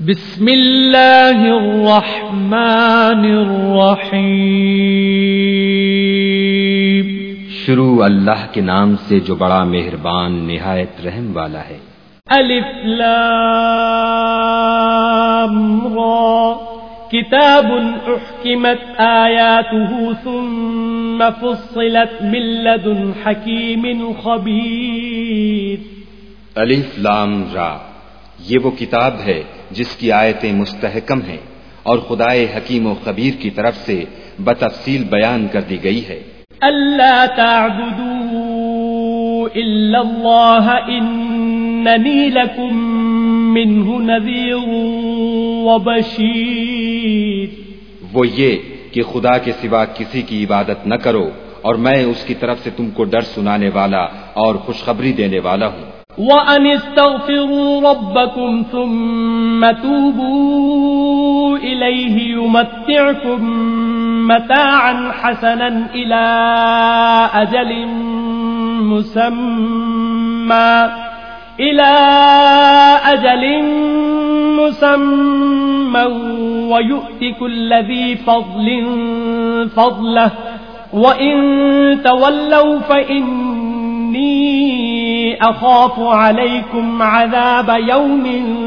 بسم اللہ الرحمن الرحیم۔ شروع اللہ کے نام سے جو بڑا مہربان نہایت رحم والا ہے۔ الف لام را کتاب احکمت آیاته ثم فصلت من لدن حکیم خبیر۔ الف لام را، یہ وہ کتاب ہے جس کی آیتیں مستحکم ہیں اور خدائے حکیم و خبیر کی طرف سے بتفصیل بیان کر دی گئی ہے۔ اللہ تعبدوا الا اللہ اننی لکم منہ نذیر وبشیر۔ وہ یہ کہ خدا کے سوا کسی کی عبادت نہ کرو اور میں اس کی طرف سے تم کو ڈر سنانے والا اور خوشخبری دینے والا ہوں۔ وَأَنِ اسْتَغْفِرُوا رَبَّكُمْ ثُمَّ تُوبُوا إِلَيْهِ يُمَتِّعْكُمْ مَتَاعًا حَسَنًا إِلَى أَجَلٍ مُّسَمًّى وَيُؤْتِ كُلَّ ذِي فَضْلٍ فَضْلَهُ وَإِن تَوَلَّوْا فَإِنِّي اخاف علیکم عذاب یوم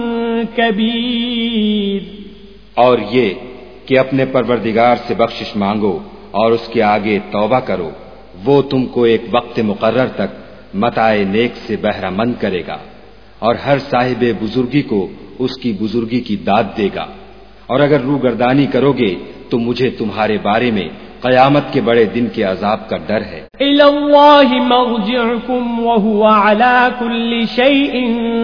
کبیر۔ اور یہ کہ اپنے پروردگار سے بخشش مانگو اور اس کے آگے توبہ کرو، وہ تم کو ایک وقت مقرر تک متاع نیک سے بہرہ مند کرے گا اور ہر صاحب بزرگی کو اس کی بزرگی کی داد دے گا، اور اگر روگردانی کرو گے تو مجھے تمہارے بارے میں قیامت کے بڑے دن کے عذاب کا ڈر ہے۔ الی اللہ مرجعکم وہو علی کل شیء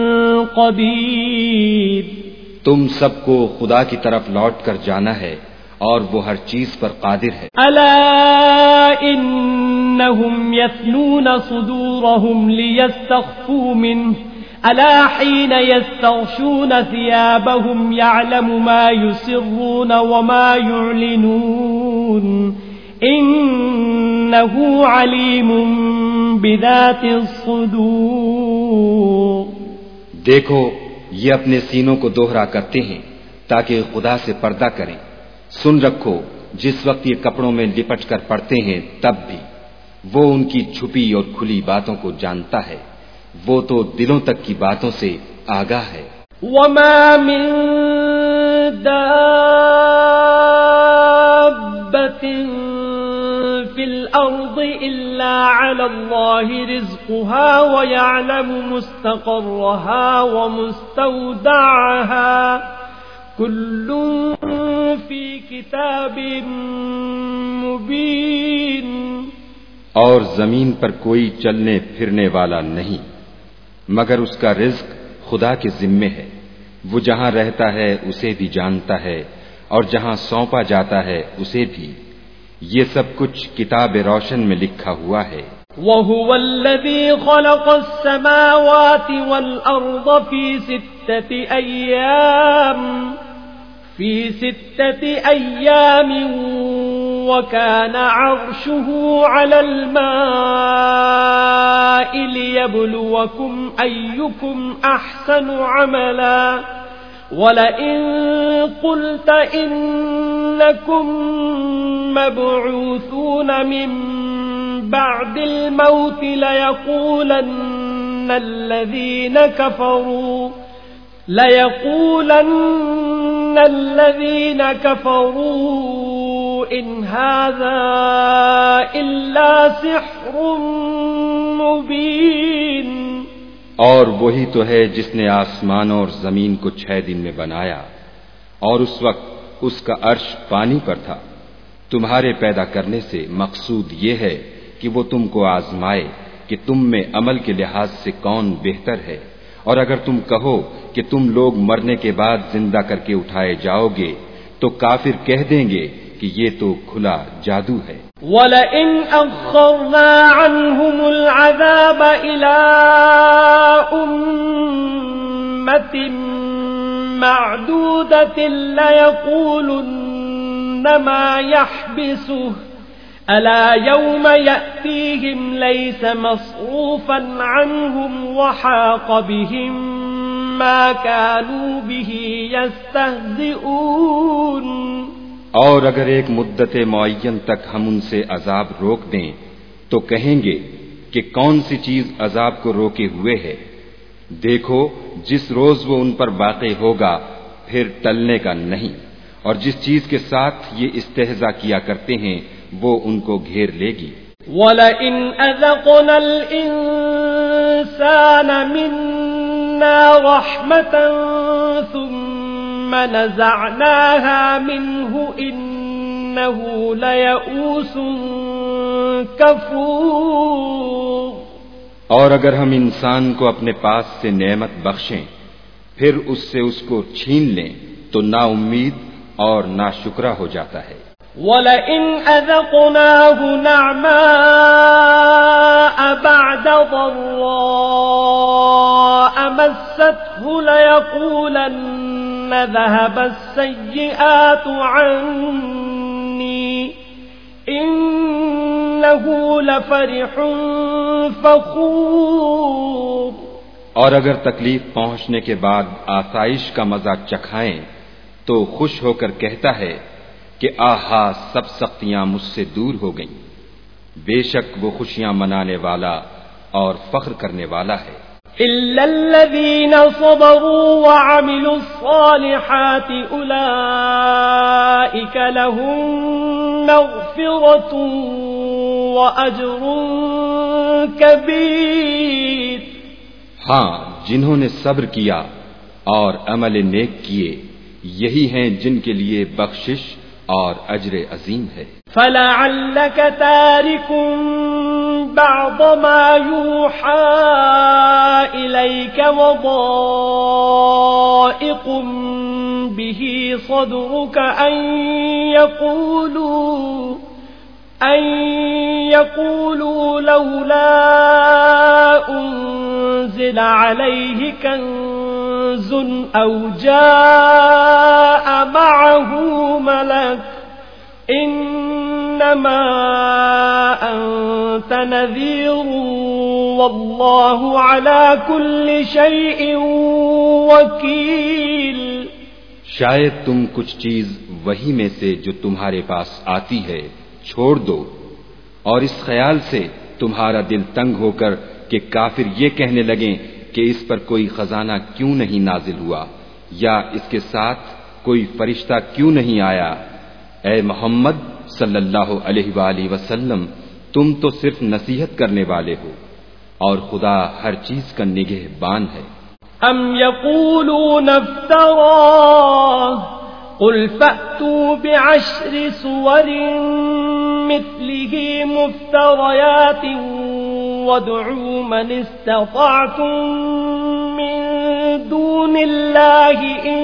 قدیر۔ تم سب کو خدا کی طرف لوٹ کر جانا ہے اور وہ ہر چیز پر قادر ہے۔ الا انہم یثنون صدورہم لیستخفوا منہ الا حین یستغشون ثیابہم یعلم ما یسرون وما یعلنون انہ علیم بذات الصدور۔ دیکھو یہ اپنے سینوں کو دوہرا کرتے ہیں تاکہ خدا سے پردہ کریں۔ سن رکھو جس وقت یہ کپڑوں میں لپٹ کر پڑتے ہیں تب بھی وہ ان کی چھپی اور کھلی باتوں کو جانتا ہے، وہ تو دلوں تک کی باتوں سے آگاہ ہے۔ وما من دابۃ فی الارض الا علی اللہ رزقها ویعلم مستقرها ومستودعها کل فی کتاب مبین۔ اور زمین پر کوئی چلنے پھرنے والا نہیں مگر اس کا رزق خدا کے ذمے ہے، وہ جہاں رہتا ہے اسے بھی جانتا ہے اور جہاں سونپا جاتا ہے اسے بھی، یہ سب کچھ کتاب روشن میں لکھا ہوا ہے۔ وَهُوَ الَّذِي خَلَقَ السَّمَاوَاتِ وَالْأَرْضَ فِي سِتَّةِ أَيَّامٍ وَكَانَ عَرْشُهُ عَلَى الْمَاءِ لِيَبْلُوَكُمْ أَيُّكُمْ أَحْسَنُ عَمَلًا وَلَئِن قُلْتَ إِنَّكُمْ مَبْعُوثُونَ مِنْ بَعْدِ الْمَوْتِ لَيَقُولَنَّ الَّذِينَ كَفَرُوا إِنْ هَذَا إِلَّا سِحْرٌ مُبِينٌ۔ اور وہی تو ہے جس نے آسمانوں اور زمین کو 6 دن میں بنایا اور اس وقت اس کا عرش پانی پر تھا۔ تمہارے پیدا کرنے سے مقصود یہ ہے کہ وہ تم کو آزمائے کہ تم میں عمل کے لحاظ سے کون بہتر ہے، اور اگر تم کہو کہ تم لوگ مرنے کے بعد زندہ کر کے اٹھائے جاؤ گے تو کافر کہہ دیں گے کہ یہ تو کھلا جادو ہے۔ وَلَئِنْ أَخَّرْنَا عَنْهُمُ الْعَذَابَ إِلَىٰ أُمَّةٍ مَّعْدُودَةٍ لَيَقُولُنَّ مَا يَحْبِسُهُ أَلَا يَوْمَ يَأْتِيهِمْ لَيْسَ مَصْرُوفًا عَنْهُمْ وَحَاقَ بِهِمْ ما كانوا به يستهزئون اور اگر ایک مدت معین تک ہم ان سے عذاب روک دیں تو کہیں گے کہ کون سی چیز عذاب کو روکے ہوئے ہے، دیکھو جس روز وہ ان پر واقع ہوگا پھر ٹلنے کا نہیں، اور جس چیز کے ساتھ یہ استہزاء کیا کرتے ہیں وہ ان کو گھیر لے گی۔ وَلَئِنْ أَذَقْنَا الْإِنسَانَ مِنَّا رَحْمَةً ثُمَّ نَزَعْنَاهَا مِنْهُ إِنَّهُ لَيَئُوسٌ كَفُورٌ۔ اور اگر ہم انسان کو اپنے پاس سے نعمت بخشیں پھر اس سے اس کو چھین لیں تو نا امید اور ناشکرا ہو جاتا ہے۔ وَلَئِنْ أَذَقْنَاهُ نَعْمَاءَ بَعْدَ ضَرَّاءَ مَسَّتْهُ لَيَقُولَنَّ ذَهَبَ السَّيِّئَاتُ عَنِّي إِنَّهُ لَفَرِحٌ فَخُورٌ۔ اور اگر تکلیف پہنچنے کے بعد آسائش کا مزہ چکھائیں تو خوش ہو کر کہتا ہے کہ آہا سب سختیاں مجھ سے دور ہو گئیں، بے شک وہ خوشیاں منانے والا اور فخر کرنے والا ہے۔ إِلَّا الَّذِينَ صَبَرُوا وَعَمِلُوا الصَّالِحَاتِ أُولَئِكَ لَهُم مَّغْفِرَةٌ وَأَجْرٌ كَبِيرٌ۔ ہاں، جنہوں نے صبر کیا اور عمل نیک کیے یہی ہیں جن کے لیے بخشش اور اجر عظیم ہے۔ فَلَعَلَّكَ تَارِكٌ بَعْضَ مَا يُوحَىٰ إِلَيْكَ وَضَائِقٌ بِهِ صَدْرُكَ أَن يَقُولُوا لَوْلَا أُنزِلَ عَلَيْهِ كَنزٌ أَوْ جَاءَ مَعَهُ مَلَكٌ إِنَّمَا أَنتَ نَذِيرٌ وَاللَّهُ عَلَى كُلِّ شَيْءٍ وَكِيلٌ۔ شاید تم کچھ چیز وہی میں سے جو تمہارے پاس آتی ہے چھوڑ دو، اور اس خیال سے تمہارا دل تنگ ہو کر کہ کافر یہ کہنے لگیں کہ اس پر کوئی خزانہ کیوں نہیں نازل ہوا یا اس کے ساتھ کوئی فرشتہ کیوں نہیں آیا۔ اے محمد صلی اللہ علیہ وآلہ وسلم، تم تو صرف نصیحت کرنے والے ہو اور خدا ہر چیز کا نگہبان ہے۔ ام یقولون افتراه قل فأتوا بعشر سور مثله مفتريات وادعوا من استطعتم من دون الله إن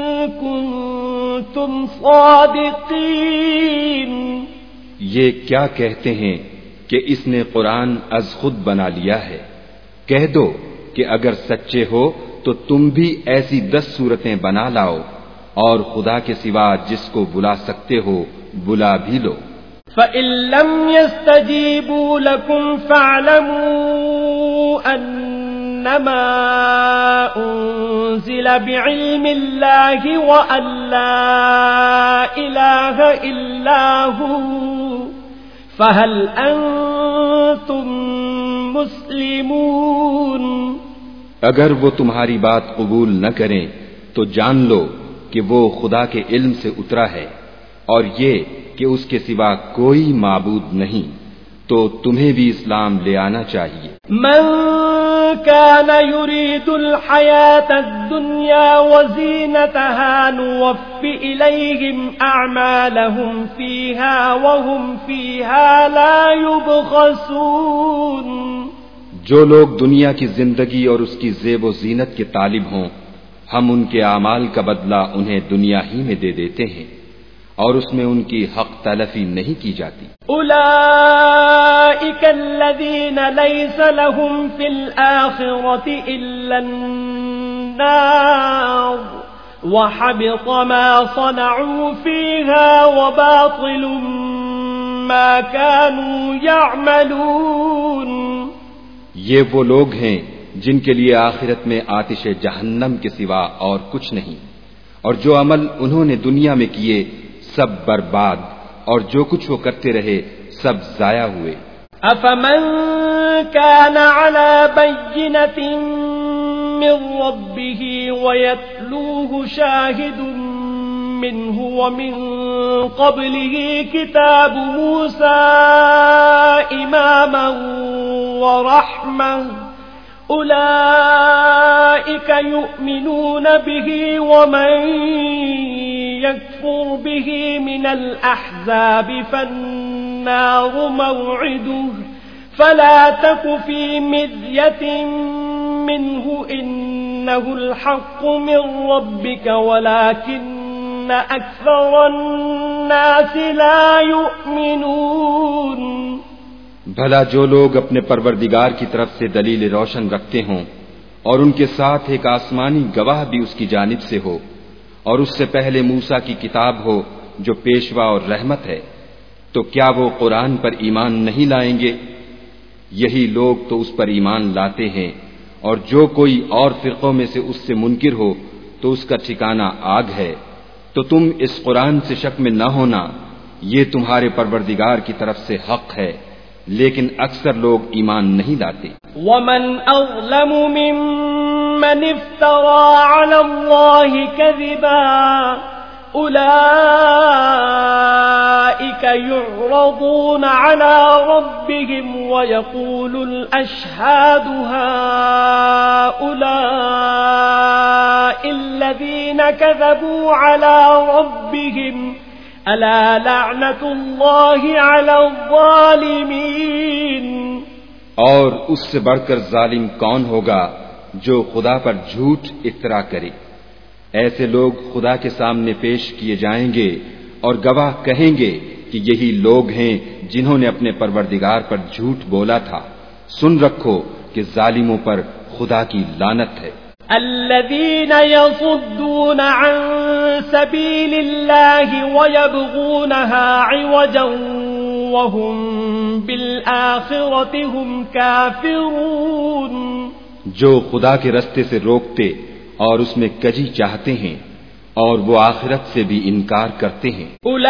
كنتم صادقين۔ یہ کیا کہتے ہیں کہ اس نے قرآن از خود بنا لیا ہے؟ کہہ دو کہ اگر سچے ہو تو تم بھی ایسی 10 صورتیں بنا لاؤ اور خدا کے سوا جس کو بلا سکتے ہو بلا بھی لو۔ فَإِن لَّمْ يَسْتَجِيبُوا لَكُمْ فَاعْلَمُوا أَنَّمَا أُنزِلَ بِعِلْمِ اللَّهِ وَأَن لَّا إِلَٰهَ إِلَّا هُوَ فَهَلْ أَنتُم مُّسْلِمُونَ۔ اگر وہ تمہاری بات قبول نہ کریں تو جان لو کہ وہ خدا کے علم سے اترا ہے اور یہ کہ اس کے سوا کوئی معبود نہیں، تو تمہیں بھی اسلام لے آنا چاہیے۔ من كان يريد الحياة الدنيا وزينتها نوفي إليهم أعمالهم فيها وهم فيها لا يبخسون۔ جو لوگ دنیا کی زندگی اور اس کی زیب و زینت کے طالب ہوں ہم ان کے اعمال کا بدلہ انہیں دنیا ہی میں دے دیتے ہیں اور اس میں ان کی حق تلفی نہیں کی جاتی۔ اولئک الذین لیس لهم فی الآخرة الا النار وحبط ما صنعوا فیها وباطل ما كانوا يعملون۔ یہ وہ لوگ ہیں جن کے لیے آخرت میں آتش جہنم کے سوا اور کچھ نہیں، اور جو عمل انہوں نے دنیا میں کیے سب برباد، اور جو کچھ وہ کرتے رہے سب ضائع ہوئے۔ أفمن كان على بينة من ربه ويتلوه شاهد منه ومن قبله كتاب موسى إماما ورحمة أولئك يؤمنون به ومن يكفر به من الأحزاب فالنار موعده فلا تك في مرية منه إنه الحق من ربك ولكن أكثر الناس لا يؤمنون۔ بھلا جو لوگ اپنے پروردگار کی طرف سے دلیل روشن رکھتے ہوں اور ان کے ساتھ ایک آسمانی گواہ بھی اس کی جانب سے ہو، اور اس سے پہلے موسیٰ کی کتاب ہو جو پیشوا اور رحمت ہے، تو کیا وہ قرآن پر ایمان نہیں لائیں گے؟ یہی لوگ تو اس پر ایمان لاتے ہیں، اور جو کوئی اور فرقوں میں سے اس سے منکر ہو تو اس کا ٹھکانہ آگ ہے۔ تو تم اس قرآن سے شک میں نہ ہونا، یہ تمہارے پروردگار کی طرف سے حق ہے، لیکن اکثر لوگ ایمان نہیں لاتے۔ ومن أظلم ممن افترى على الله كذبا أولئك يعرضون على ربهم ويقول الأشهاد هؤلاء الذين كذبوا على ربهم ألا لعنة الله على الظالمين۔ اور اس سے بڑھ کر ظالم کون ہوگا جو خدا پر جھوٹ افترا کرے؟ ایسے لوگ خدا کے سامنے پیش کیے جائیں گے اور گواہ کہیں گے کہ یہی لوگ ہیں جنہوں نے اپنے پروردگار پر جھوٹ بولا تھا۔ سن رکھو کہ ظالموں پر خدا کی لعنت ہے۔ الذين يصدون عن سبيل الله ويبغونها عوجا وهم بالآخرة هم كافرون، جو خدا کے رستے سے روکتے اور اس میں کجی چاہتے ہیں اور وہ آخرت سے بھی انکار کرتے ہیں۔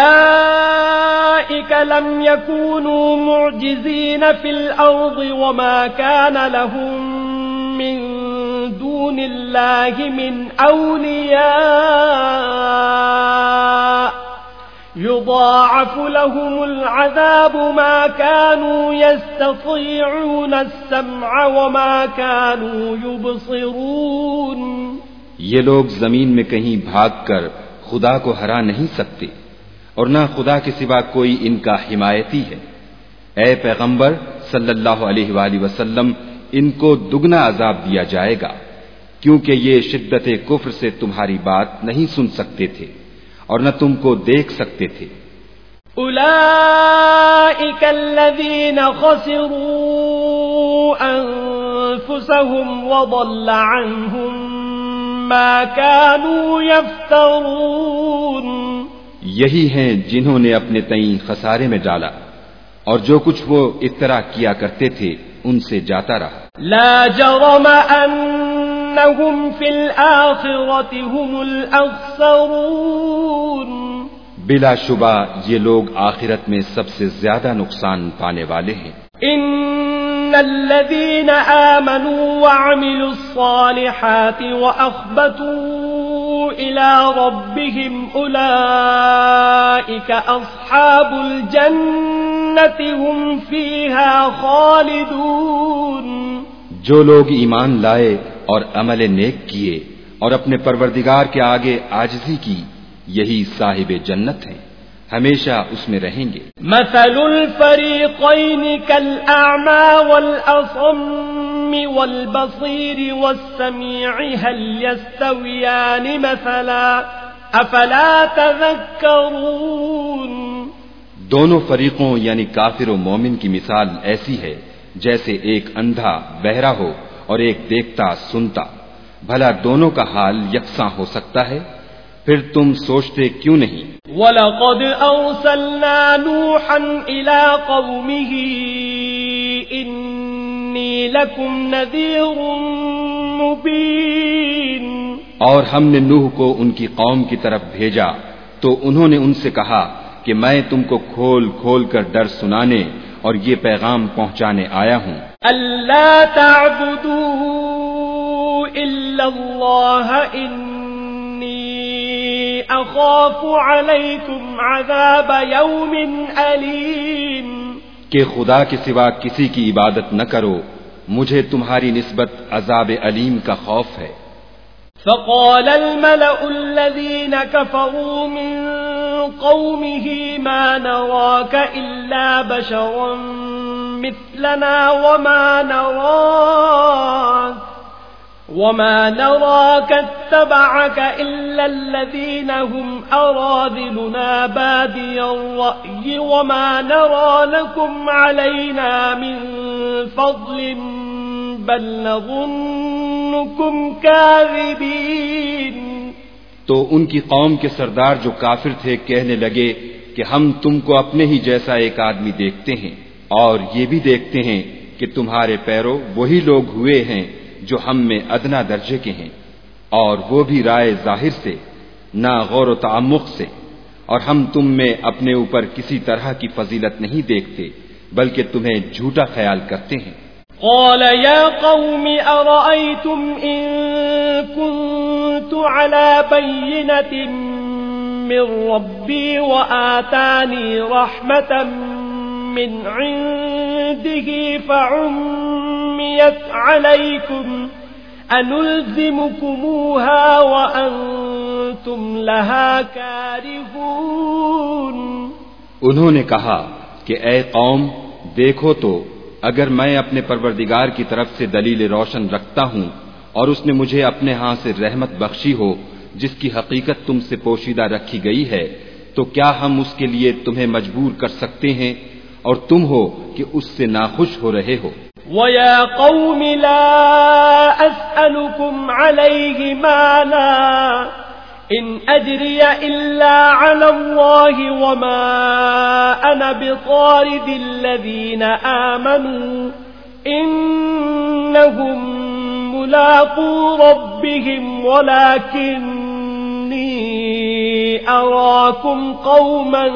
أولئك لم يكونوا معجزين في الأرض وما كان لهم من دون الله من أولياء يضاعف لهم العذاب ما كانوا يستطيعون السمع وما كانوا يبصرون۔ یہ لوگ زمین میں کہیں بھاگ کر خدا کو ہرا نہیں سکتے، اور نہ خدا کے سوا کوئی ان کا حمایتی ہے۔ اے پیغمبر صلی اللہ علیہ وآلہ وسلم، ان کو دگنا عذاب دیا جائے گا، کیونکہ یہ شدت کفر سے تمہاری بات نہیں سن سکتے تھے اور نہ تم کو دیکھ سکتے تھے۔ أولئك الذين خسروا أنفسهم وضل عنهم ما كانوا يفترون، یہی ہیں جنہوں نے اپنے تئیں خسارے میں ڈالا اور جو کچھ وہ افترا کیا کرتے تھے ان سے جاتا رہا۔ لا جرم أنهم في الآخرة هم الأخسرون، بلا شبہ یہ لوگ آخرت میں سب سے زیادہ نقصان پانے والے ہیں۔ إن الذين آمنوا وعملوا الصالحات وأخبتوا إلى ربهم أولئك أصحاب الجنة هم فيها خالدون، جو لوگ ایمان لائے اور عمل نیک کیے اور اپنے پروردگار کے آگے عاجزی کی، یہی صاحب جنت ہیں، ہمیشہ اس میں رہیں گے۔ مثل الفريقين كالأعمى والأصم والبصير والسميع هل يستويان مثلا أفلا تذكرون۔ دونوں فریقوں یعنی کافر و مومن کی مثال ایسی ہے جیسے ایک اندھا بہرا ہو اور ایک دیکھتا سنتا، بھلا دونوں کا حال یکساں ہو سکتا ہے؟ پھر تم سوچتے کیوں نہیں؟ وَلَقَدْ أَرْسَلْنَا نُوحًا إِلَىٰ قَوْمِهِ إِنِّي لَكُمْ نَذِيرٌ مُبِينٌ، اور ہم نے نوح کو ان کی قوم کی طرف بھیجا تو انہوں نے ان سے کہا کہ میں تم کو کھول کھول کر ڈر سنانے اور یہ پیغام پہنچانے آیا ہوں أَلَّا تَعْبُدُوا إِلَّا اللَّهَ إِنِّي أَخَافُ عَلَيْكُمْ عَذَابَ يَوْمٍ أَلِيمٍ کہ خدا کے سوا کسی کی عبادت نہ کرو، مجھے تمہاری نسبت عذاب علیم کا خوف ہے۔ فقال الملأ الذين كفروا من قومه ما نراك إلا بشرا مثلنا وما نراك اتبعك إلا الذين هم أراذلنا بادي الرأي وما نرى لكم علينا من فضل بل نظنكم كاذبين۔ تو ان کی قوم کے سردار جو کافر تھے کہنے لگے کہ ہم تم کو اپنے ہی جیسا ایک آدمی دیکھتے ہیں اور یہ بھی دیکھتے ہیں کہ تمہارے پیرو وہی لوگ ہوئے ہیں جو ہم میں ادنا درجے کے ہیں، اور وہ بھی رائے ظاہر سے نہ غور و تعمق سے، اور ہم تم میں اپنے اوپر کسی طرح کی فضیلت نہیں دیکھتے بلکہ تمہیں جھوٹا خیال کرتے ہیں۔ قال يا قوم أرأيتم إن كنت على بينة من ربي وآتاني رحمة من عنده فعميت عليكم أنلزمكموها وأنتم لها كارهون۔ انہوں نے کہا کہ اے قوم دیکھو تو اگر میں اپنے پروردگار کی طرف سے دلیل روشن رکھتا ہوں اور اس نے مجھے اپنے ہاں سے رحمت بخشی ہو جس کی حقیقت تم سے پوشیدہ رکھی گئی ہے، تو کیا ہم اس کے لیے تمہیں مجبور کر سکتے ہیں اور تم ہو کہ اس سے ناخوش ہو رہے ہو۔ وَيَا قَوْمِ لَا أَسْأَلُكُمْ عَلَيْهِ مَالًا إِنْ أَجْرِيَ إِلَّا عَلَى اللَّهِ وَمَا أَنَا بِطَارِدِ الَّذِينَ آمَنُوا إِنَّهُمْ مُلَاقُو رَبِّهِمْ وَلَكِنِّي أَرَاكُمْ قَوْمًا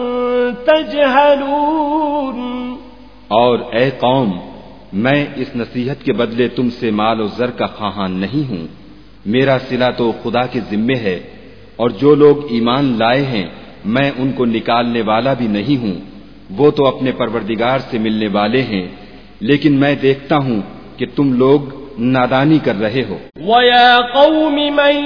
تَجْهَلُونَ۔ اور اے قوم، میں اس نصیحت کے بدلے تم سے مال و زر کا خواہاں نہیں ہوں، میرا صلہ تو خدا کے ذمے ہے، اور جو لوگ ایمان لائے ہیں میں ان کو نکالنے والا بھی نہیں ہوں، وہ تو اپنے پروردگار سے ملنے والے ہیں، لیکن میں دیکھتا ہوں کہ تم لوگ نادانی کر رہے ہو۔ وَيَا قَوْمِ مَن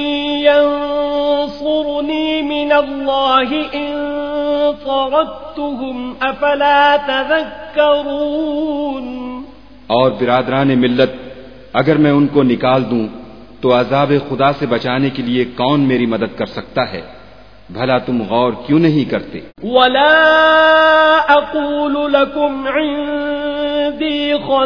يَنصُرُنِي مِنَ اللَّهِ إِن طَرَدتُّهُمْ أَفَلَا تَذَكَّرُونَ۔ اور برادران ملت، اگر میں ان کو نکال دوں تو عذاب خدا سے بچانے کے لیے کون میری مدد کر سکتا ہے؟ بھلا تم غور کیوں نہیں کرتے؟ وَلَا أَقُولُ لَكُمْ عِندِي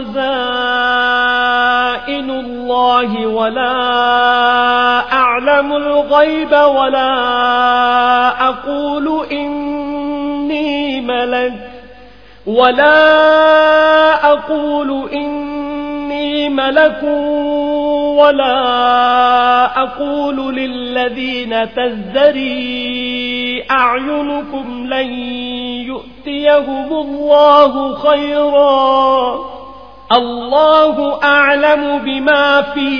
خَزَائِنُ اللَّهِ وَلَا أَعْلَمُ الْغَيْبَ وَلَا أَقُولُ إِنِّي مَلَكٌ وَلَا أَقُولُ لِلَّذِينَ تَزْدَرِي أَعْيُنُكُمْ لَن يُؤْتِيَهُمُ اللَّهُ خَيْرًا اللَّهُ أَعْلَمُ بِمَا فِي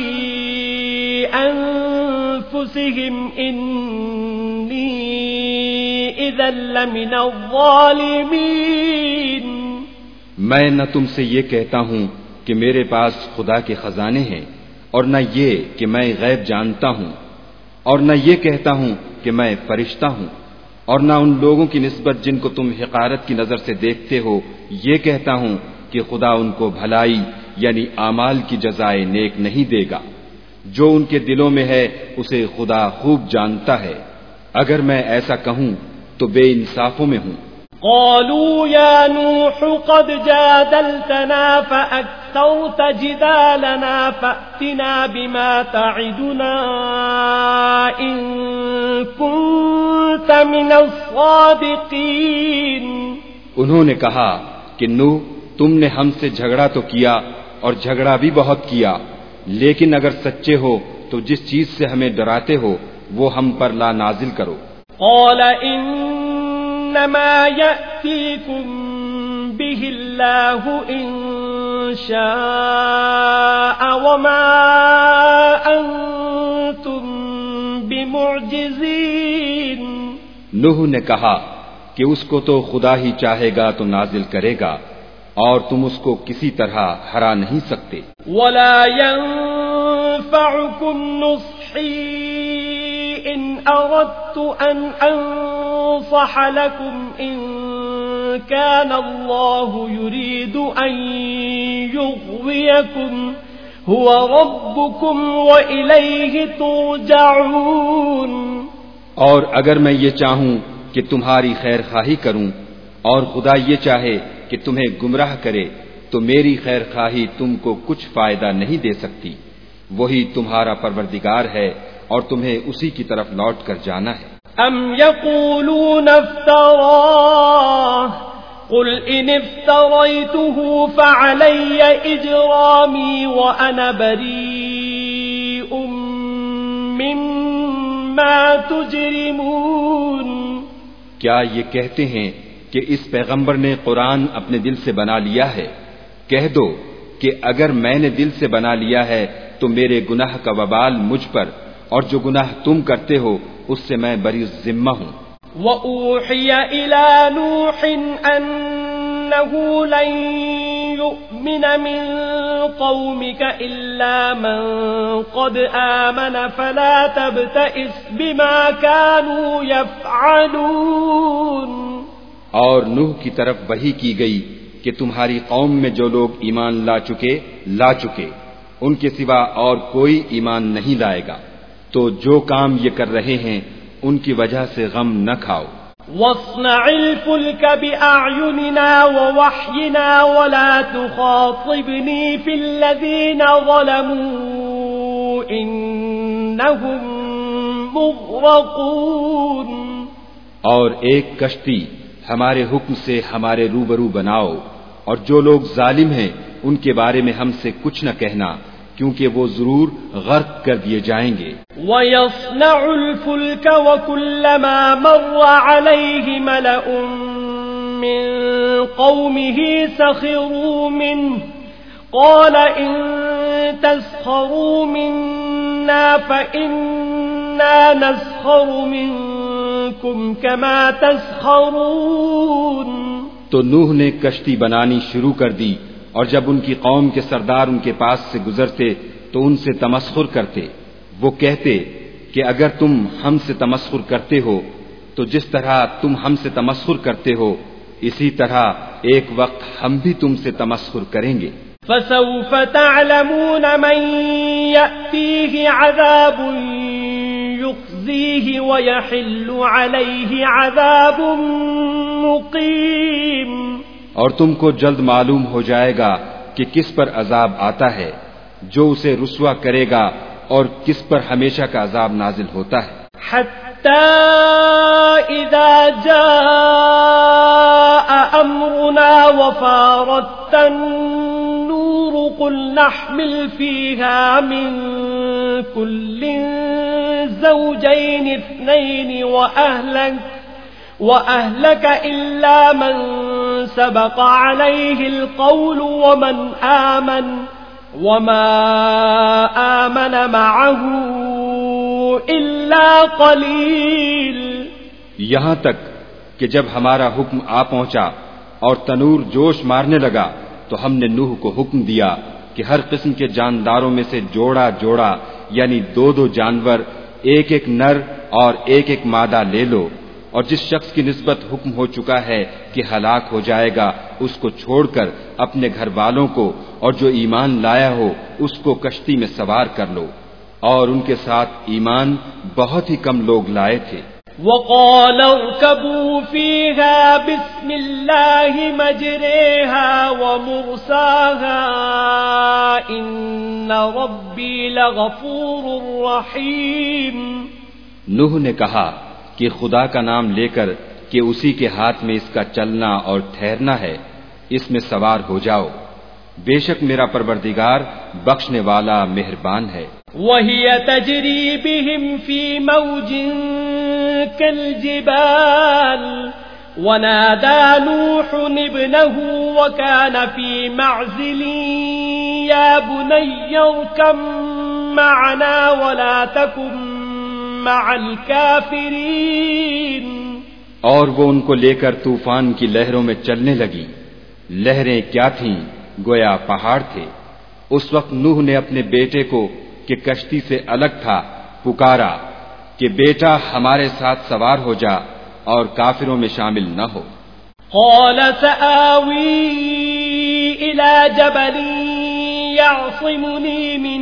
أَنفُسِهِمْ إِنِّي إِذًا لَّمِنَ الظَّالِمِينَ۔ میں نہ تم سے یہ کہتا ہوں کہ میرے پاس خدا کے خزانے ہیں، اور نہ یہ کہ میں غیب جانتا ہوں، اور نہ یہ کہتا ہوں کہ میں فرشتہ ہوں، اور نہ ان لوگوں کی نسبت جن کو تم حقارت کی نظر سے دیکھتے ہو یہ کہتا ہوں کہ خدا ان کو بھلائی یعنی اعمال کی جزائے نیک نہیں دے گا، جو ان کے دلوں میں ہے اسے خدا خوب جانتا ہے، اگر میں ایسا کہوں تو بے انصافوں میں ہوں۔ قالوا يا نوح قد جادلتنا فأكثرت جدالنا فأتنا بما تعدنا إن كنت من الصادقين۔ انہوں نے کہا کہ نوح، تم نے ہم سے جھگڑا تو کیا اور جھگڑا بھی بہت کیا، لیکن اگر سچے ہو تو جس چیز سے ہمیں ڈراتے ہو وہ ہم پر لا نازل کرو۔ قال انما يأتيكم به الله ان شاء وما انتم بمعجزين۔ نوح نے کہا کہ اس کو تو خدا ہی چاہے گا تو نازل کرے گا اور تم اس کو کسی طرح ہرا نہیں سکتے۔ ولا ينفعكم نصحي ان اردت ان انصح لكم ان كان الله يريد ان يغويكم هو ربكم وإليه ترجعون۔ اور اگر میں یہ چاہوں کہ تمہاری خیر خواہی کروں اور خدا یہ چاہے کہ تمہیں گمراہ کرے تو میری خیر خواہی تم کو کچھ فائدہ نہیں دے سکتی، وہی تمہارا پروردگار ہے اور تمہیں اسی کی طرف لوٹ کر جانا ہے۔ ام یقولون افتراہ قل ان افتریته فعلی اجرامی وانا بریء مما تجرمون۔ کیا یہ کہتے ہیں کہ اس پیغمبر نے قرآن اپنے دل سے بنا لیا ہے؟ کہہ دو کہ اگر میں نے دل سے بنا لیا ہے تو میرے گناہ کا وبال مجھ پر، اور جو گناہ تم کرتے ہو اس سے میں بری ذمہ ہوں۔ وَأُوحِيَ إِلَى نُوحٍ أَنَّهُ لَن يُؤْمِنَ مِن قَوْمِكَ إِلَّا مَن قَدْ آمَنَ فَلَا تَبْتَئِسْ بِمَا كَانُوا يَفْعَلُونَ۔ اور نوح کی طرف وحی کی گئی کہ تمہاری قوم میں جو لوگ ایمان لا چکے ان کے سوا اور کوئی ایمان نہیں لائے گا، تو جو کام یہ کر رہے ہیں ان کی وجہ سے غم نہ کھاؤ۔ وَاصْنَعِ الْفُلْكَ بِأَعْيُنِنَا وَوَحْيِنَا وَلَا تُخَاطِبْنِي فِي الَّذِينَ ظَلَمُوا إِنَّهُمْ مُغْرَقُونَ۔ اور ایک کشتی ہمارے حکم سے ہمارے روبرو بناؤ، اور جو لوگ ظالم ہیں ان کے بارے میں ہم سے کچھ نہ کہنا، کیونکہ وہ ضرور غرق کر دیے جائیں گے۔ وَيَصْنَعُ الْفُلْكَ وَكُلَّمَا مَرَّ عَلَيْهِ مَلَأٌ مِّن قَوْمِهِ سَخِرُوا مِنْهُ قَالَ إِن تَسْخَرُوا مِنَّا فَإِنَّا نَسْخَرُ مِنكُمْ كَمَا تَسْخَرُونَ۔ تو نوح نے کشتی بنانی شروع کر دی، اور جب ان کی قوم کے سردار ان کے پاس سے گزرتے تو ان سے تمسخر کرتے۔ وہ کہتے کہ اگر تم ہم سے تمسخر کرتے ہو تو جس طرح تم ہم سے تمسخر کرتے ہو اسی طرح ایک وقت ہم بھی تم سے تمسخر کریں گے۔ فَسَوْفَ تَعْلَمُونَ مَن يَأْتِيهِ عَذَابٌ يُخْزِيهِ وَيَحِلُّ عَلَيْهِ عَذَابٌ مُقِيمٌ۔ اور تم کو جلد معلوم ہو جائے گا کہ کس پر عذاب آتا ہے جو اسے رسوا کرے گا اور کس پر ہمیشہ کا عذاب نازل ہوتا ہے۔ حَتَّى إِذَا جَاءَ أَمْرُنَا وَفَارَتِ النُّورُ قُلْ نَحْمِلُ فِيهَا مِن كُلٍّ زَوْجَيْنِ اثْنَيْنِ وَأَهْلَكَ إِلَّا مَن سَبَقَ عَلَيْهِ الْقَوْلُ وَمَا آمَنَ مَعَهُ إِلَّا قَلِيلٌ۔ یہاں تک کہ جب ہمارا حکم آ پہنچا اور تنور جوش مارنے لگا تو ہم نے نوح کو حکم دیا کہ ہر قسم کے جانداروں میں سے جوڑا جوڑا یعنی دو جانور، ایک نر اور ایک مادہ لے لو، اور جس شخص کی نسبت حکم ہو چکا ہے کہ ہلاک ہو جائے گا اس کو چھوڑ کر اپنے گھر والوں کو اور جو ایمان لایا ہو اس کو کشتی میں سوار کر لو، اور ان کے ساتھ ایمان بہت ہی کم لوگ لائے تھے۔ وَقَالَ ارْكَبُوا فِيهَا بِسْمِ اللَّهِ مَجْرَاهَا وَمُرْسَاهَا إِنَّ رَبِّي لَغَفُورٌ رَّحِيمٌ۔ نوح نے کہا کہ خدا کا نام لے کر کہ اسی کے ہاتھ میں اس کا چلنا اور ٹھہرنا ہے، اس میں سوار ہو جاؤ، بے شک میرا پروردگار بخشنے والا مہربان ہے۔ وهي تجري بهم في موج كالجبال ونادى نوح ابنه وكان في معزل يا بني اركب معنا ولا تكن مع الكافرين. اور وہ ان کو لے کر طوفان کی لہروں میں چلنے لگی. لہریں کیا تھیں؟ گویا پہاڑ تھے. اس وقت نوح نے اپنے بیٹے کو کہ کشتی سے الگ تھا پکارا کہ بیٹا ہمارے ساتھ سوار ہو جا اور کافروں میں شامل نہ ہو. قال سآوی إلى جبل يعصمني من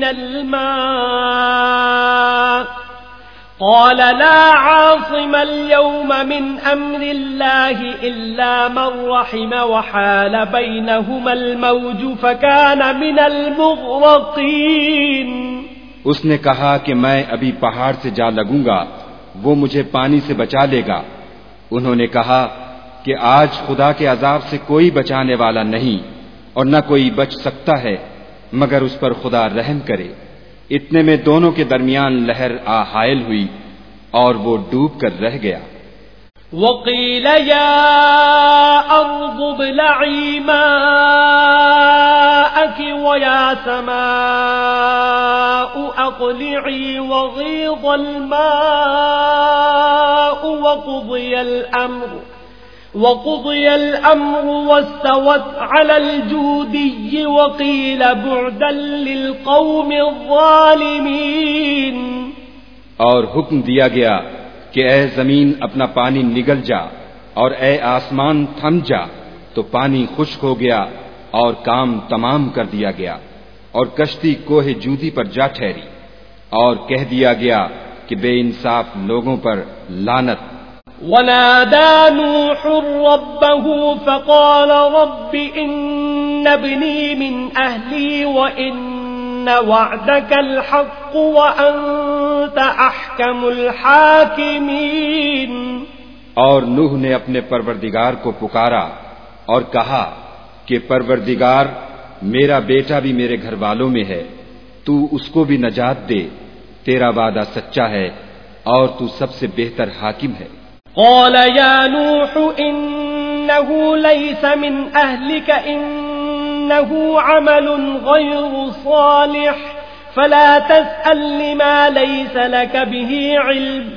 الماء قال لا عاصم اليوم من أمر الله إلا من رحم وحال بينهما الموج فكان من المغرقين. اس نے کہا کہ میں ابھی پہاڑ سے جا لگوں گا، وہ مجھے پانی سے بچا لے گا. انہوں نے کہا کہ آج خدا کے عذاب سے کوئی بچانے والا نہیں اور نہ کوئی بچ سکتا ہے مگر اس پر خدا رحم کرے. اتنے میں دونوں کے درمیان لہر حائل ہوئی اور وہ ڈوب کر رہ گیا. وقیل یا ارض ابلعی ماءک ویا سماء اقلعی وغیض الماء وقضي الأمر واستوت على الجودي وقيل بعدا للقوم الظالمين. اور حکم دیا گیا کہ اے زمین اپنا پانی نگل جا اور اے آسمان تھم جا. تو پانی خشک ہو گیا اور کام تمام کر دیا گیا اور کشتی کوہ جودی پر جا ٹھہری اور کہہ دیا گیا کہ بے انصاف لوگوں پر لعنت. ونادى نوح ربه فقال رب إن ابني من أهلي وإن وعدك الحق وأنت أحكم الحاكمين. اور نوح نے اپنے پروردگار کو پکارا اور کہا کہ پروردگار میرا بیٹا بھی میرے گھر والوں میں ہے، تو اس کو بھی نجات دے، تیرا وعدہ سچا ہے اور تو سب سے بہتر حاکم ہے. قال يا نوح إنه ليس من أهلك إنه عمل غير صالح فلا تسأل لما ليس لك به علم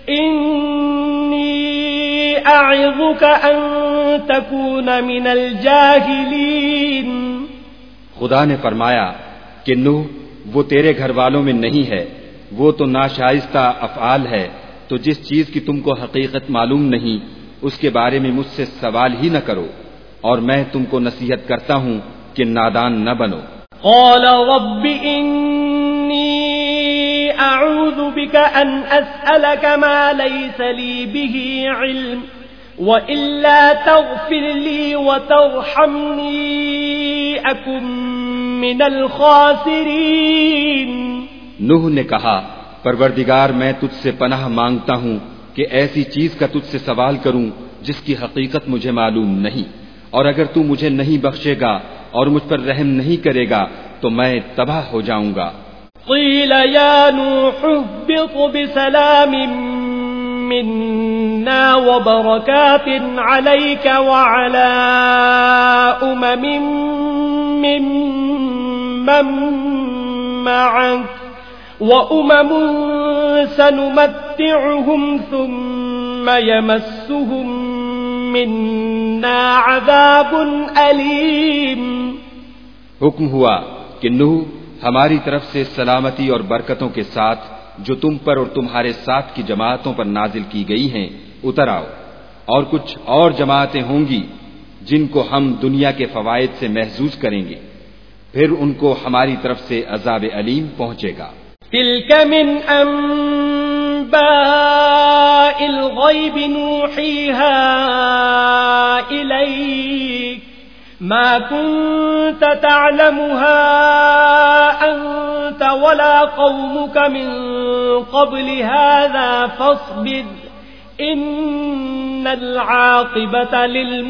إني أعظك أن تكون من الجاهلين. خدا نے فرمایا کہ نوح وہ تیرے گھر والوں میں نہیں ہے، وہ تو ناشائستہ افعال ہے، تو جس چیز کی تم کو حقیقت معلوم نہیں اس کے بارے میں مجھ سے سوال ہی نہ کرو، اور میں تم کو نصیحت کرتا ہوں کہ نادان نہ بنو. قال رب انی اعوذ بک ان اسألک ما لیس لی به علم وإلا تغفر لی وترحمنی اکن من الخاسرین. نوح نے کہا پروردگار میں تجھ سے پناہ مانگتا ہوں کہ ایسی چیز کا تجھ سے سوال کروں جس کی حقیقت مجھے معلوم نہیں، اور اگر تو مجھے نہیں بخشے گا اور مجھ پر رحم نہیں کرے گا تو میں تباہ ہو جاؤں گا. قیل یا نوح اهبط بسلام منا وبرکات علیک وعلی ممن معک وَأُمَمٌ سَنُمَتِّعُهُمْ ثُمَّ يَمَسُّهُمْ مِنَّا عَذَابٌ أَلِيمٌ. حکم ہوا کہ نوح ہماری طرف سے سلامتی اور برکتوں کے ساتھ جو تم پر اور تمہارے ساتھ کی جماعتوں پر نازل کی گئی ہیں اتر آؤ، اور کچھ اور جماعتیں ہوں گی جن کو ہم دنیا کے فوائد سے محظوظ کریں گے، پھر ان کو ہماری طرف سے عذاب علیم پہنچے گا. تلك من أنباء الغيب نوحيها إليك ما كنت تعلمها أنت ولا قومك من قبل هذا فاصبر إن العاقبة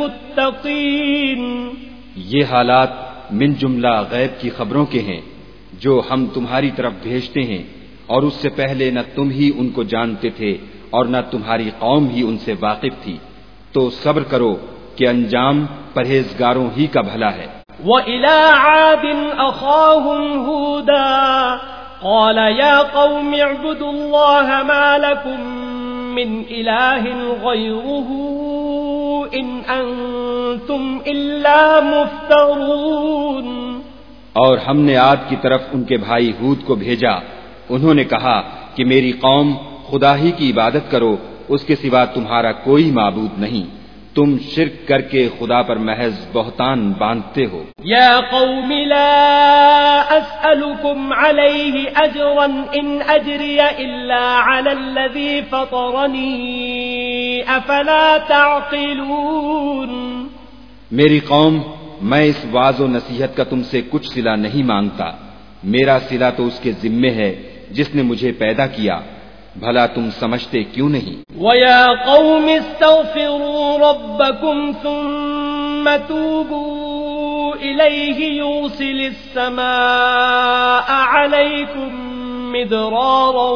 للمتقين. یہ حالات من جملہ غیب کی خبروں کے ہیں جو ہم تمہاری طرف بھیجتے ہیں، اور اس سے پہلے نہ تم ہی ان کو جانتے تھے اور نہ تمہاری قوم ہی ان سے واقف تھی، تو صبر کرو کہ انجام پرہیزگاروں ہی کا بھلا ہے۔ وَإِلَىٰ عَادٍ أَخَاهُمْ هُودًا قَالَ يَا قَوْمِ اعْبُدُوا اللَّهَ مَا لَكُم مِّنْ إِلَٰهٍ غَيْرُهُ إِنْ أَنتُمْ إِلَّا مُفْتَرُونَ۔ اور ہم نے عاد کی طرف ان کے بھائی ہود کو بھیجا، انہوں نے کہا کہ میری قوم خدا ہی کی عبادت کرو، اس کے سوا تمہارا کوئی معبود نہیں، تم شرک کر کے خدا پر محض بہتان باندھتے ہو۔ یا قوم لا اسألکم علیہ اجرا ان اجری الا علی الذی فطرنی افلا تعقلون۔ میری قوم، میں اس وعظ و نصیحت کا تم سے کچھ صلہ نہیں مانگتا، میرا صلہ تو اس کے ذمے ہے جس نے مجھے پیدا کیا، بھلا تم سمجھتے کیوں نہیں؟ وَيَا قَوْمِ اسْتَغْفِرُوا رَبَّكُمْ ثُمَّ تُوبُوا إِلَيْهِ يُرْسِلِ السَّمَاءَ عَلَيْكُمْ مِدْرَارًا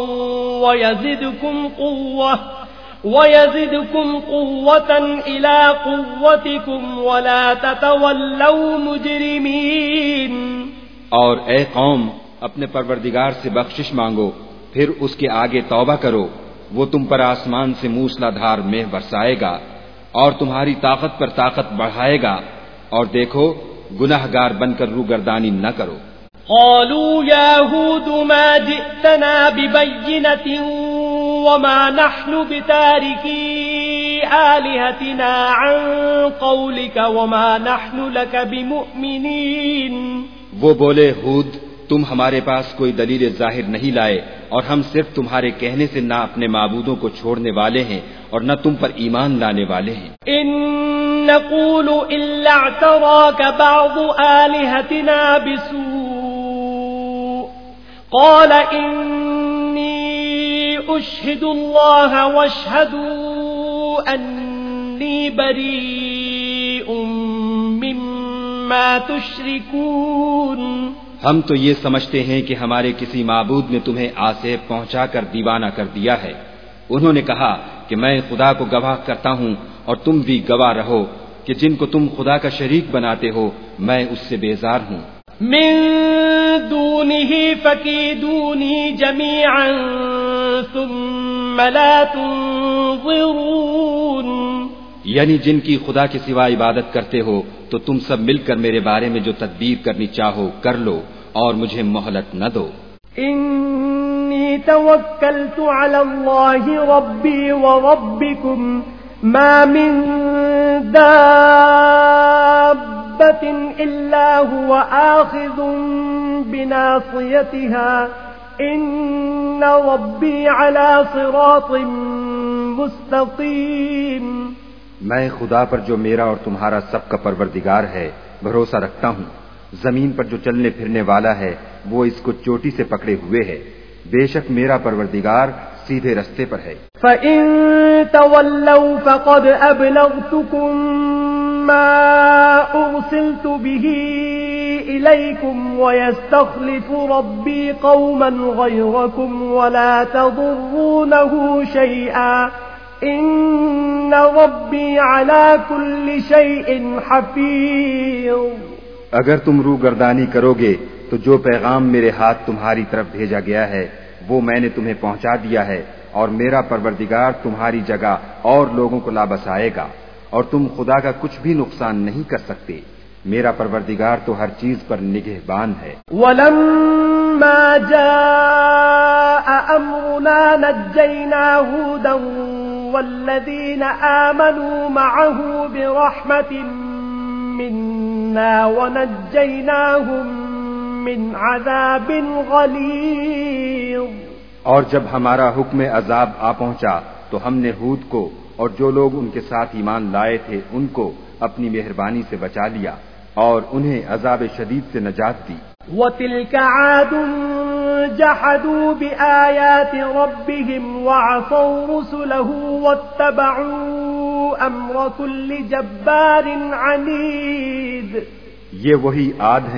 وَيَزِدْكُمْ قُوَّةً إِلَىٰ قُوَّتِكُمْ وَلَا تَتَوَلَّوْا مُجْرِمِينَ۔ اور اے قوم، اپنے پروردگار سے بخشش مانگو، پھر اس کے آگے توبہ کرو، وہ تم پر آسمان سے موسلا دھار مہ برسائے گا اور تمہاری طاقت پر طاقت بڑھائے گا، اور دیکھو گناہگار بن کر روگردانی نہ کرو۔ قالوا يا هود ما جئتنا ببينة وما نحن بتاركي آلهتنا عن قولك وما نحن لك بمؤمنين۔ وہ بولے، ہود، تم ہمارے پاس کوئی دلیل ظاہر نہیں لائے، اور ہم صرف تمہارے کہنے سے نہ اپنے معبودوں کو چھوڑنے والے ہیں اور نہ تم پر ایمان لانے والے ہیں۔ ان نقول الا اعتراك بعض آلهتنا بسوء قال انی اشهد الله واشهدوا انی بریء مما تشركون۔ ہم تو یہ سمجھتے ہیں کہ ہمارے کسی معبود نے تمہیں آسیب پہنچا کر دیوانہ کر دیا ہے۔ انہوں نے کہا کہ میں خدا کو گواہ کرتا ہوں اور تم بھی گواہ رہو کہ جن کو تم خدا کا شریک بناتے ہو میں اس سے بیزار ہوں۔ من دونه فكيدوني جميعا ثم لا تنظرون۔ یعنی جن کی خدا کے سوا عبادت کرتے ہو تو تم سب مل کر میرے بارے میں جو تدبیر کرنی چاہو کر لو اور مجھے مہلت نہ دو۔ انی توکلت علی اللہ ربی وربکم ما من دابۃ الا هو آخذ بناصیتها ان ربی علی صراط مستقیم۔ میں خدا پر جو میرا اور تمہارا سب کا پروردگار ہے بھروسہ رکھتا ہوں، زمین پر جو چلنے پھرنے والا ہے وہ اس کو چوٹی سے پکڑے ہوئے ہے، بے شک میرا پروردگار سیدھے رستے پر ہے۔ فَإِن تَوَلَّوْا فَقَدْ أَبْلَغْتُكُم مَّا أُرْسِلْتُ بِهِ إِلَيْكُمْ وَيَسْتَخْلِفُ رَبِّي قَوْمًا غَيْرَكُمْ وَلَا تَضُرُّونَهُ شَيْئًا ان ربی علی کل شیء حفیظ۔ اگر تم روگردانی کرو گے تو جو پیغام میرے ہاتھ تمہاری طرف بھیجا گیا ہے وہ میں نے تمہیں پہنچا دیا ہے، اور میرا پروردگار تمہاری جگہ اور لوگوں کو لا بسائے گا، اور تم خدا کا کچھ بھی نقصان نہیں کر سکتے، میرا پروردگار تو ہر چیز پر نگہبان ہے۔ وَلَمَّا جَاءَ أَمْرُنَا نَجَّيْنَا هُودًا وَالَّذِينَ آمَنُوا مَعَهُ بِرَحْمَةٍ مِنَّا وَنَجَّيْناهُمْ مِنْ عَذَابٍ غَلِيظٍ۔ اور جب ہمارا حکم عذاب آ پہنچا تو ہم نے ہود کو اور جو لوگ ان کے ساتھ ایمان لائے تھے ان کو اپنی مہربانی سے بچا لیا اور انہیں عذاب شدید سے نجات دی۔ وَتِلْكَ عَادٌ جَحَدُوا بِآيَاتِ رَبِّهِمْ وَعَصَوْا رُسُلَهُ وَاتَّبَعُوا أَمْرَ كُلِّ جَبَّارٍ عَنِيدٍ۔ یہ وہی عاد ہیں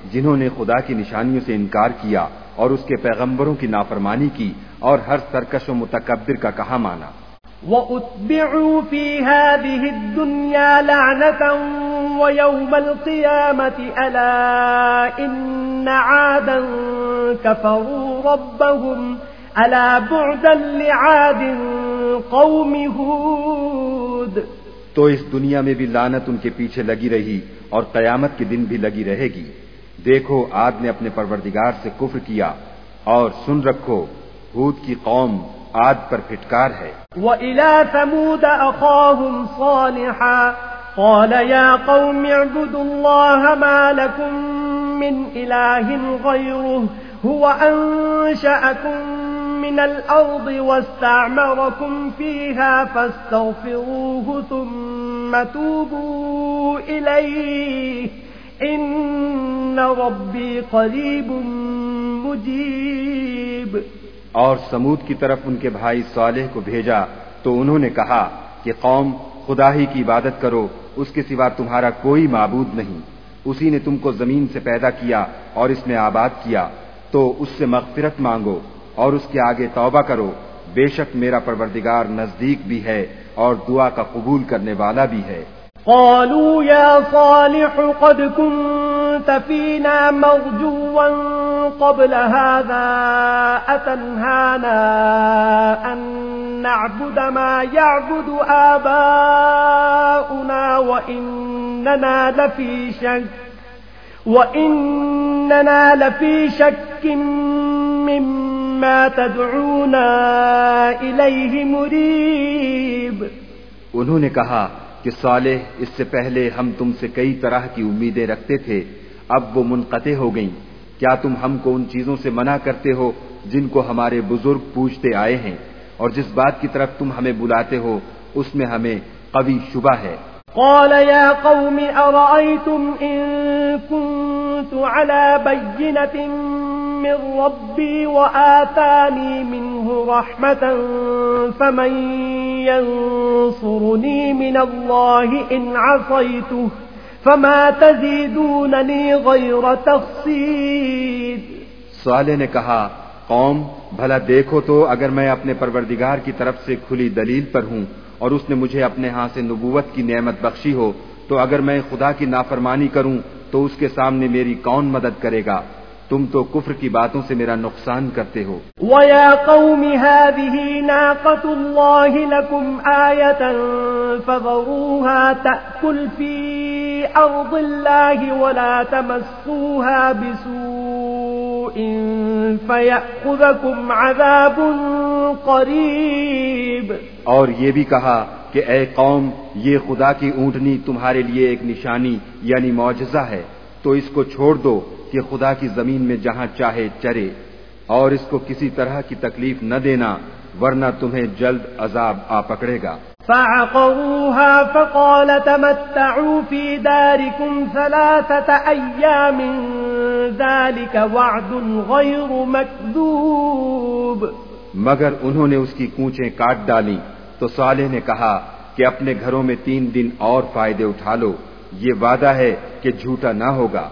جنہوں نے خدا کی نشانیوں سے انکار کیا اور اس کے پیغمبروں کی نافرمانی کی اور ہر سرکش و متکبر کا کہا مانا. وَأُتْبِعُوا فِي هَذِهِ الدُّنْيَا لَعْنَةً وَيَوْمَ الْقِيَامَةِ أَلَا إِنَّ عَادًا كَفَرُوا رَبَّهُمْ أَلَا بُعْدًا لِعَادٍ قَوْمِ هُودٍ. تو اس دنیا میں بھی لعنت ان کے پیچھے لگی رہی اور قیامت کے دن بھی لگی رہے گی. دیکھو عاد نے اپنے پروردگار سے کفر کیا، اور سن رکھو ہود کی قوم عاد پر پھٹکار ہے. وَإِلَى ثَمُودَ أَخَاهُمْ صَالِحًا قَالَ يَا قَوْمِ اعْبُدُوا اللَّهَ مَا لَكُمْ مِنْ إِلَٰهٍ غَيْرُهُ هُوَ أَنشَأَكُمْ مِنَ الْأَرْضِ وَاسْتَعْمَرَكُمْ فِيهَا فَاسْتَغْفِرُوهُ ثُمَّ تُوبُوا إِلَيْهِ إِنَّ رَبِّي قَرِيبٌ مُجِيبٌ. اور سمود کی طرف ان کے بھائی صالح کو بھیجا تو انہوں نے کہا کہ قوم خدا ہی کی عبادت کرو، اس کے سوا تمہارا کوئی معبود نہیں. اسی نے تم کو زمین سے پیدا کیا اور اس میں آباد کیا، تو اس سے مغفرت مانگو اور اس کے آگے توبہ کرو. بے شک میرا پروردگار نزدیک بھی ہے اور دعا کا قبول کرنے والا بھی ہے. قالوا يا صالح قد كنت فينا مرجوا قبل هذا أتنهانا أن نعبد ما يعبد آباؤنا وإننا لفي شك مما تدعونا إليه مريب. انہوں نے کہا کہ صالح اس سے پہلے ہم تم سے کئی طرح کی امیدیں رکھتے تھے، اب وہ منقطع ہو گئیں. کیا تم ہم کو ان چیزوں سے منع کرتے ہو جن کو ہمارے بزرگ پوچھتے آئے ہیں، اور جس بات کی طرف تم ہمیں بلاتے ہو اس میں ہمیں قوی شبہ ہے. قال يا قوم أرأيتم إن كنت على بينة من ربي وآتاني منه رحمة فمن ينصرني من الله إن عصيته فما تزيدونني غير تخسير. صالح نے کہا قوم بھلا دیکھو تو اگر میں اپنے پروردگار کی طرف سے کھلی دلیل پر ہوں اور اس نے مجھے اپنے ہاں سے نبوت کی نعمت بخشی ہو، تو اگر میں خدا کی نافرمانی کروں تو اس کے سامنے میری کون مدد کرے گا؟ تم تو کفر کی باتوں سے میرا نقصان کرتے ہو. وَيَا قَوْمِ هَذِهِ نَاقَةُ اللَّهِ لَكُمْ آيَةً فَذَرُوهَا تَأْكُلْ فِي أَرْضِ اللَّهِ وَلَا تَمَسُّوهَا بِسُوءٍ فَيَأْخُذَكُمْ عَذَابٌ قَرِيبٌ. اور یہ بھی کہا کہ اے قوم یہ خدا کی اونٹنی تمہارے لیے ایک نشانی یعنی معجزہ ہے، تو اس کو چھوڑ دو کہ خدا کی زمین میں جہاں چاہے چرے، اور اس کو کسی طرح کی تکلیف نہ دینا ورنہ تمہیں جلد عذاب آ پکڑے گا. فعقروها فقال تمتعوا في داركم 3 أيام ذلك وعد غير مكذوب. مگر انہوں نے اس کی کونچیں کاٹ ڈالیں تو صالح نے کہا کہ اپنے گھروں میں 3 دن اور فائدے اٹھا لو، یہ وعدہ ہے کہ جھوٹا نہ ہوگا.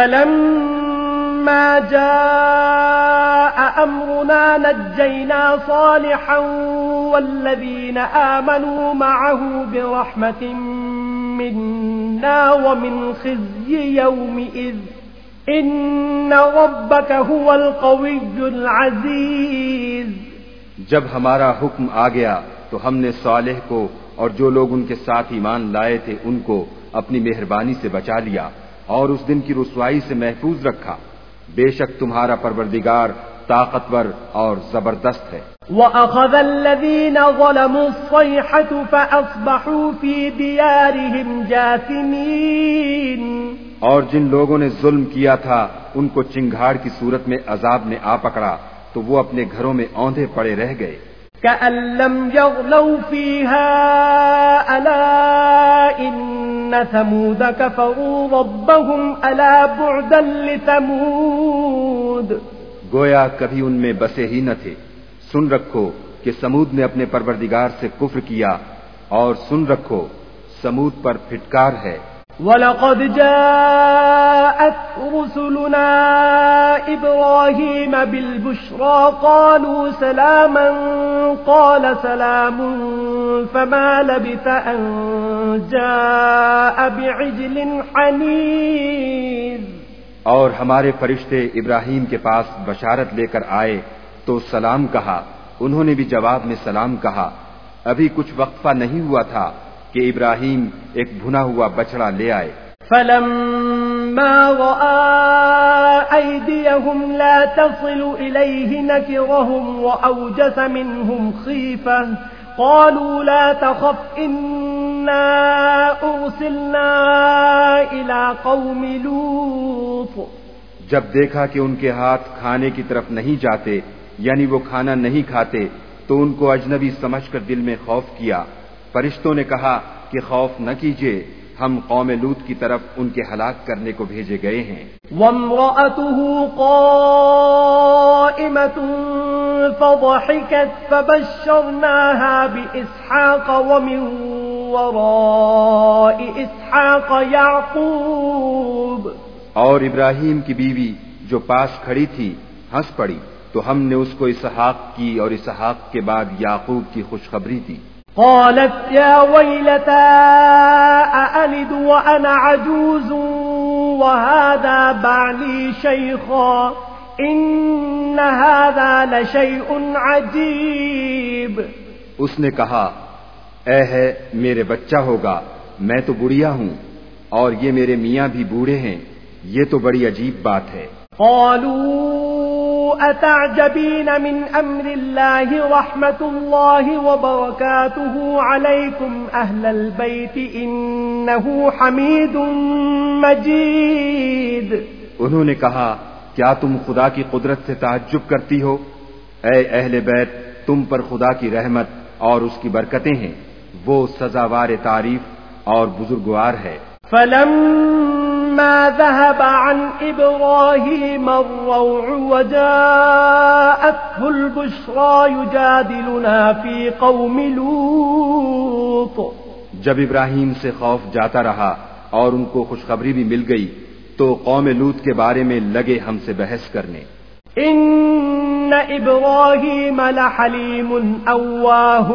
فلما جاء أمرنا نجينا صالحا والذين آمنوا معه برحمة منا ومن خزي يومئذ إن ربك هو القوي العزيز. جب ہمارا حکم آ گیا تو ہم نے صالح کو اور جو لوگ ان کے ساتھ ایمان لائے تھے ان کو اپنی مہربانی سے بچا لیا اور اس دن کی رسوائی سے محفوظ رکھا. بے شک تمہارا پروردگار طاقتور اور زبردست ہے. وَأَخَذَ الَّذِينَ ظَلَمُوا الصَّيْحَةُ فَأَصْبَحُوا فِي دِيَارِهِمْ جَاثِمِينَ. اور جن لوگوں نے ظلم کیا تھا ان کو چنگھاڑ کی صورت میں عذاب نے آ پکڑا تو وہ اپنے گھروں میں اوندھے پڑے رہ گئے. كَأَن لَّمْ يَغْنَوْا فِيهَا أَلَا إِنَّ ثَمُودَ كَفَرُوا رَبَّهُمْ أَلَا بُعْدًا لِثَمُودَ. گویا کبھی ان میں بسے ہی نہ تھے. سن رکھو کہ سمود نے اپنے پروردگار سے کفر کیا، اور سن رکھو سمود پر پھٹکار ہے. وَلَقَدْ جَاءَ رسلنا إبراهيم بالبشرى قالوا سلاما قال سلام فما لبث أن جاء بعجل حنيذ. اور ہمارے فرشتے ابراہیم کے پاس بشارت لے کر آئے تو سلام کہا. انہوں نے بھی جواب میں سلام کہا. ابھی کچھ وقفہ نہیں ہوا تھا کہ ابراہیم ایک بھنا ہوا بچڑا لے آئے. فلما رأى أيديهم لا تصل إليه نكرهم وأوجس منهم خيفة قالوا لا تخف إنا أرسلنا إلى قوم لوط. جب دیکھا کہ ان کے ہاتھ کھانے کی طرف نہیں جاتے یعنی وہ کھانا نہیں کھاتے تو ان کو اجنبی سمجھ کر دل میں خوف کیا. فرشتوں نے کہا کہ خوف نہ کیجیے، ہم قوم لوط کی طرف ان کے ہلاک کرنے کو بھیجے گئے ہیں. وامرأته قائمة فضحكت فبشرناها بإسحاق ومن وراء إسحاق يعقوب. اور ابراہیم کی بیوی جو پاس کھڑی تھی ہنس پڑی تو ہم نے اس کو اسحاق کی اور اسحاق کے بعد یعقوب کی خوشخبری دی. قالت يا ويلتى أألد وأنا عجوز وهذا بعلي شيخا إن هذا لشيء عجيب. اس نے کہا اے ہے میرے بچہ ہوگا، میں تو بڑھیا ہوں اور یہ میرے میاں بھی بوڑھے ہیں، یہ تو بڑی عجیب بات ہے. قالوا أتعجبين من أمر الله رحمة الله وبركاته عليكم أهل البيت إنه حميد مجيد. انہوں نے کہا کیا تم خدا کی قدرت سے تعجب کرتی ہو؟ اے اہل بیت، تم پر خدا کی رحمت اور اس کی برکتیں ہیں، وہ سزاوار تعریف اور بزرگوار ہے. فلما ذهب عن إبراهيم الروع وجاءته البشرى يجادلنا في قوم لوط. جب ابراہیم سے خوف جاتا رہا اور ان کو خوشخبری بھی مل گئی تو قوم لوط کے بارے میں لگے ہم سے بحث کرنے. ان ابراہیم لحلیم اواہ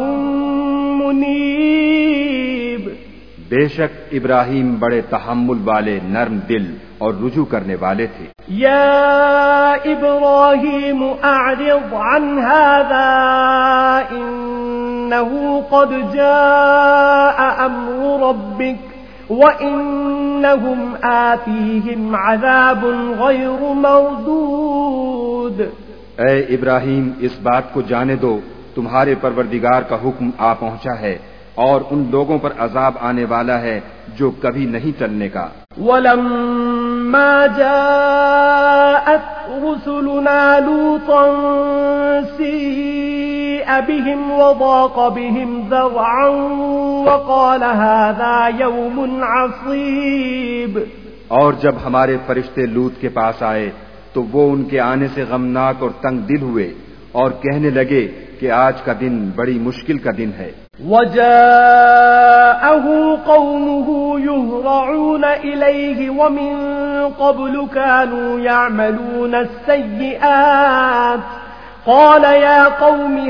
منیب. بے شک ابراہیم بڑے تحمل والے، نرم دل اور رجوع کرنے والے تھے. یا ابراہیم اعرض عن هذا انه قد جاء امر ربك وانهم آتيهم عذاب غير مردود. اے ابراہیم اس بات کو جانے دو تمہارے پروردگار کا حکم آ پہنچا ہے اور ان لوگوں پر عذاب آنے والا ہے جو کبھی نہیں ٹلنے کا. وَلَمَّا جَاءَتْ رُسُلُنَا لُوطًا سِيءَ بِهِمْ وَضَاقَ بِهِمْ ذَرْعًا وَقَالَ هَذَا يَوْمٌ عَصِيبٌ. اور جب ہمارے فرشتے لوط کے پاس آئے تو وہ ان کے آنے سے غمناک اور تنگ دل ہوئے اور کہنے لگے کہ آج کا دن بڑی مشکل کا دن ہے. وَجَاءَهُ قَوْمُهُ يُهْرَعُونَ إِلَيْهِ وَمِن قَبْلُ كَانُوا يَعْمَلُونَ السَّيِّئَاتِ قَالَ يَا قَوْمِ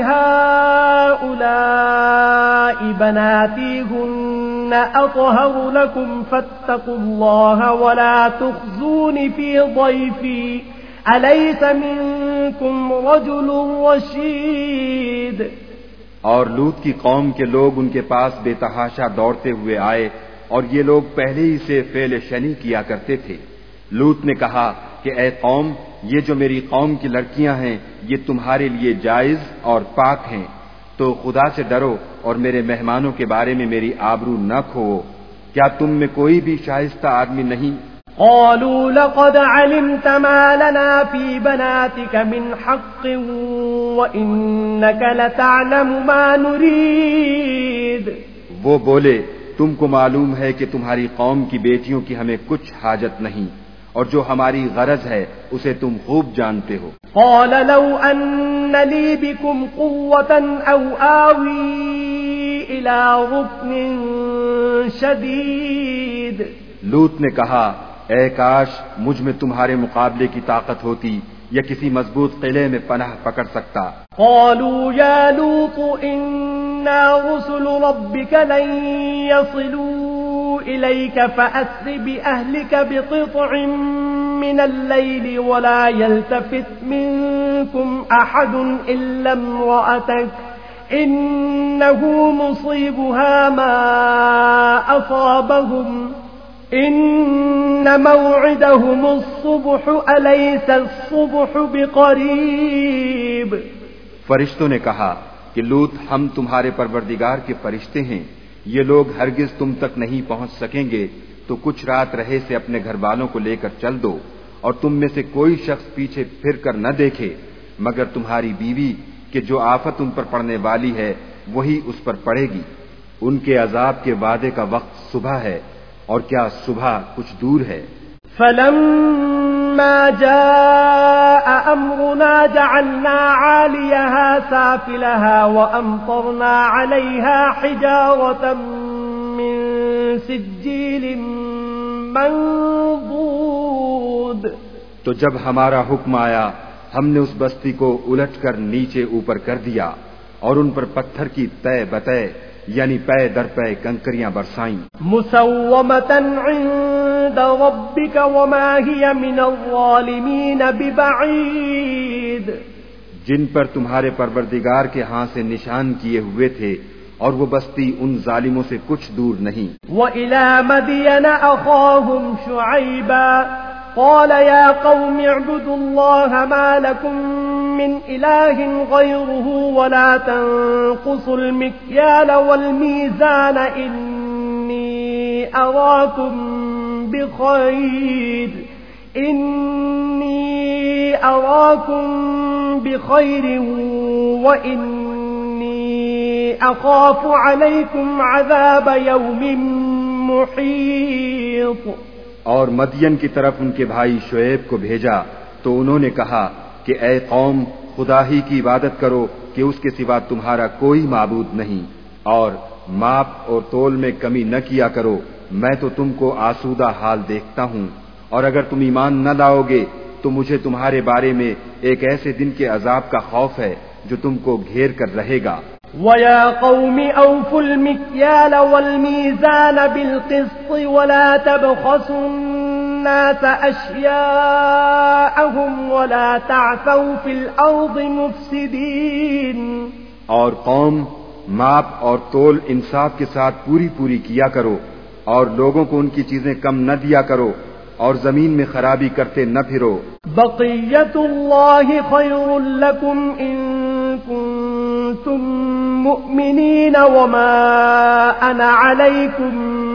هَؤُلَاءِ بَنَاتِي هُنَّ أَطْهَرُ لَكُمْ فَاتَّقُوا اللَّهَ وَلَا تُخْزُونِ فِي ضَيْفِي أَلَيْسَ مِنكُمْ رَجُلٌ رَشِيدٌ. اور لوط کی قوم کے لوگ ان کے پاس بے تحاشا دوڑتے ہوئے آئے اور یہ لوگ پہلے ہی سے فعل شنی کیا کرتے تھے. لوط نے کہا کہ اے قوم، یہ جو میری قوم کی لڑکیاں ہیں یہ تمہارے لیے جائز اور پاک ہیں، تو خدا سے ڈرو اور میرے مہمانوں کے بارے میں میری آبرو نہ کھوؤ. کیا تم میں کوئی بھی شائستہ آدمی نہیں؟ قالوا لقد علمت ما لنا في بناتك من حق وإنك لتعلم ما نريد. وہ بولے تم کو معلوم ہے کہ تمہاری قوم کی بیٹیوں کی ہمیں کچھ حاجت نہیں اور جو ہماری غرض ہے اسے تم خوب جانتے ہو. قال لو أن لي بكم قوة أو آوي إلى ركن شديد. لوط نے کہا اے کاش مجھ میں تمہارے مقابلے کی طاقت ہوتی یا کسی مضبوط قلعے میں پناہ پکڑ سکتا۔ قالوا يا لوط إنا رسل ربك لن يصلوا إليك فأسر بأهلك بقطع من الليل ولا يلتفت منكم أحد إلا امرأتك إنه مصيبها ما أصابهم إن موعدهم الصبح أليس الصبح بقريب۔ فرشتوں نے کہا کہ لوط ہم تمہارے پروردگار کے فرشتے ہیں، یہ لوگ ہرگز تم تک نہیں پہنچ سکیں گے، تو کچھ رات رہے سے اپنے گھر والوں کو لے کر چل دو، اور تم میں سے کوئی شخص پیچھے پھر کر نہ دیکھے مگر تمہاری بیوی کہ جو آفت ان پر پڑنے والی ہے وہی اس پر پڑے گی۔ ان کے عذاب کے وعدے کا وقت صبح ہے، اور کیا صبح کچھ دور ہے۔ فلما جاء أمرنا جعلنا عاليها سافلها وأمطرنا عليها حجارة من سجيل منضود۔ تو جب ہمارا حکم آیا ہم نے اس بستی کو الٹ کر نیچے اوپر کر دیا اور ان پر پتھر کی تہ بتہ یعنی پے در پے کنکریاں برسائیں۔ مسومة عند ربك وما هي من الظالمين ببعيد۔ جن پر تمہارے پروردگار کے ہاں سے نشان کیے ہوئے تھے، اور وہ بستی ان ظالموں سے کچھ دور نہیں۔ وإلى مدين أخاهم شعيبا قال يا قوم اعبدوا الله ما لكم من إله غيره ولا تنقصوا المكيال والميزان إني أراكم بخير وإني أخاف عليكم عذاب يوم محيط۔ اور مدین کی طرف ان کے بھائی شعیب کو بھیجا تو انہوں نے کہا کہ اے قوم خدا ہی کی عبادت کرو کہ اس کے سوا تمہارا کوئی معبود نہیں، اور ماپ اور تول میں کمی نہ کیا کرو، میں تو تم کو آسودہ حال دیکھتا ہوں، اور اگر تم ایمان نہ لاؤ گے تو مجھے تمہارے بارے میں ایک ایسے دن کے عذاب کا خوف ہے جو تم کو گھیر کر رہے گا۔ وَيَا قَوْمِ أَوْفُوا الْمِكْيَالَ وَالْمِيزَانَ بِالْقِسْطِ وَلَا تَبْخَسُوا النَّاسَ أَشْيَاءَهُمْ وَلَا تَعْثَوْا فِي الْأَرْضِ مُفْسِدِينَ۔ اور قوم ماپ اور تول انصاف کے ساتھ پوری کیا کرو، اور لوگوں کو ان کی چیزیں کم نہ دیا کرو، اور زمین میں خرابی کرتے نہ پھرو۔ بقیۃ اللہ خیر لکم ان کنتم مؤمنین وما انا علیکم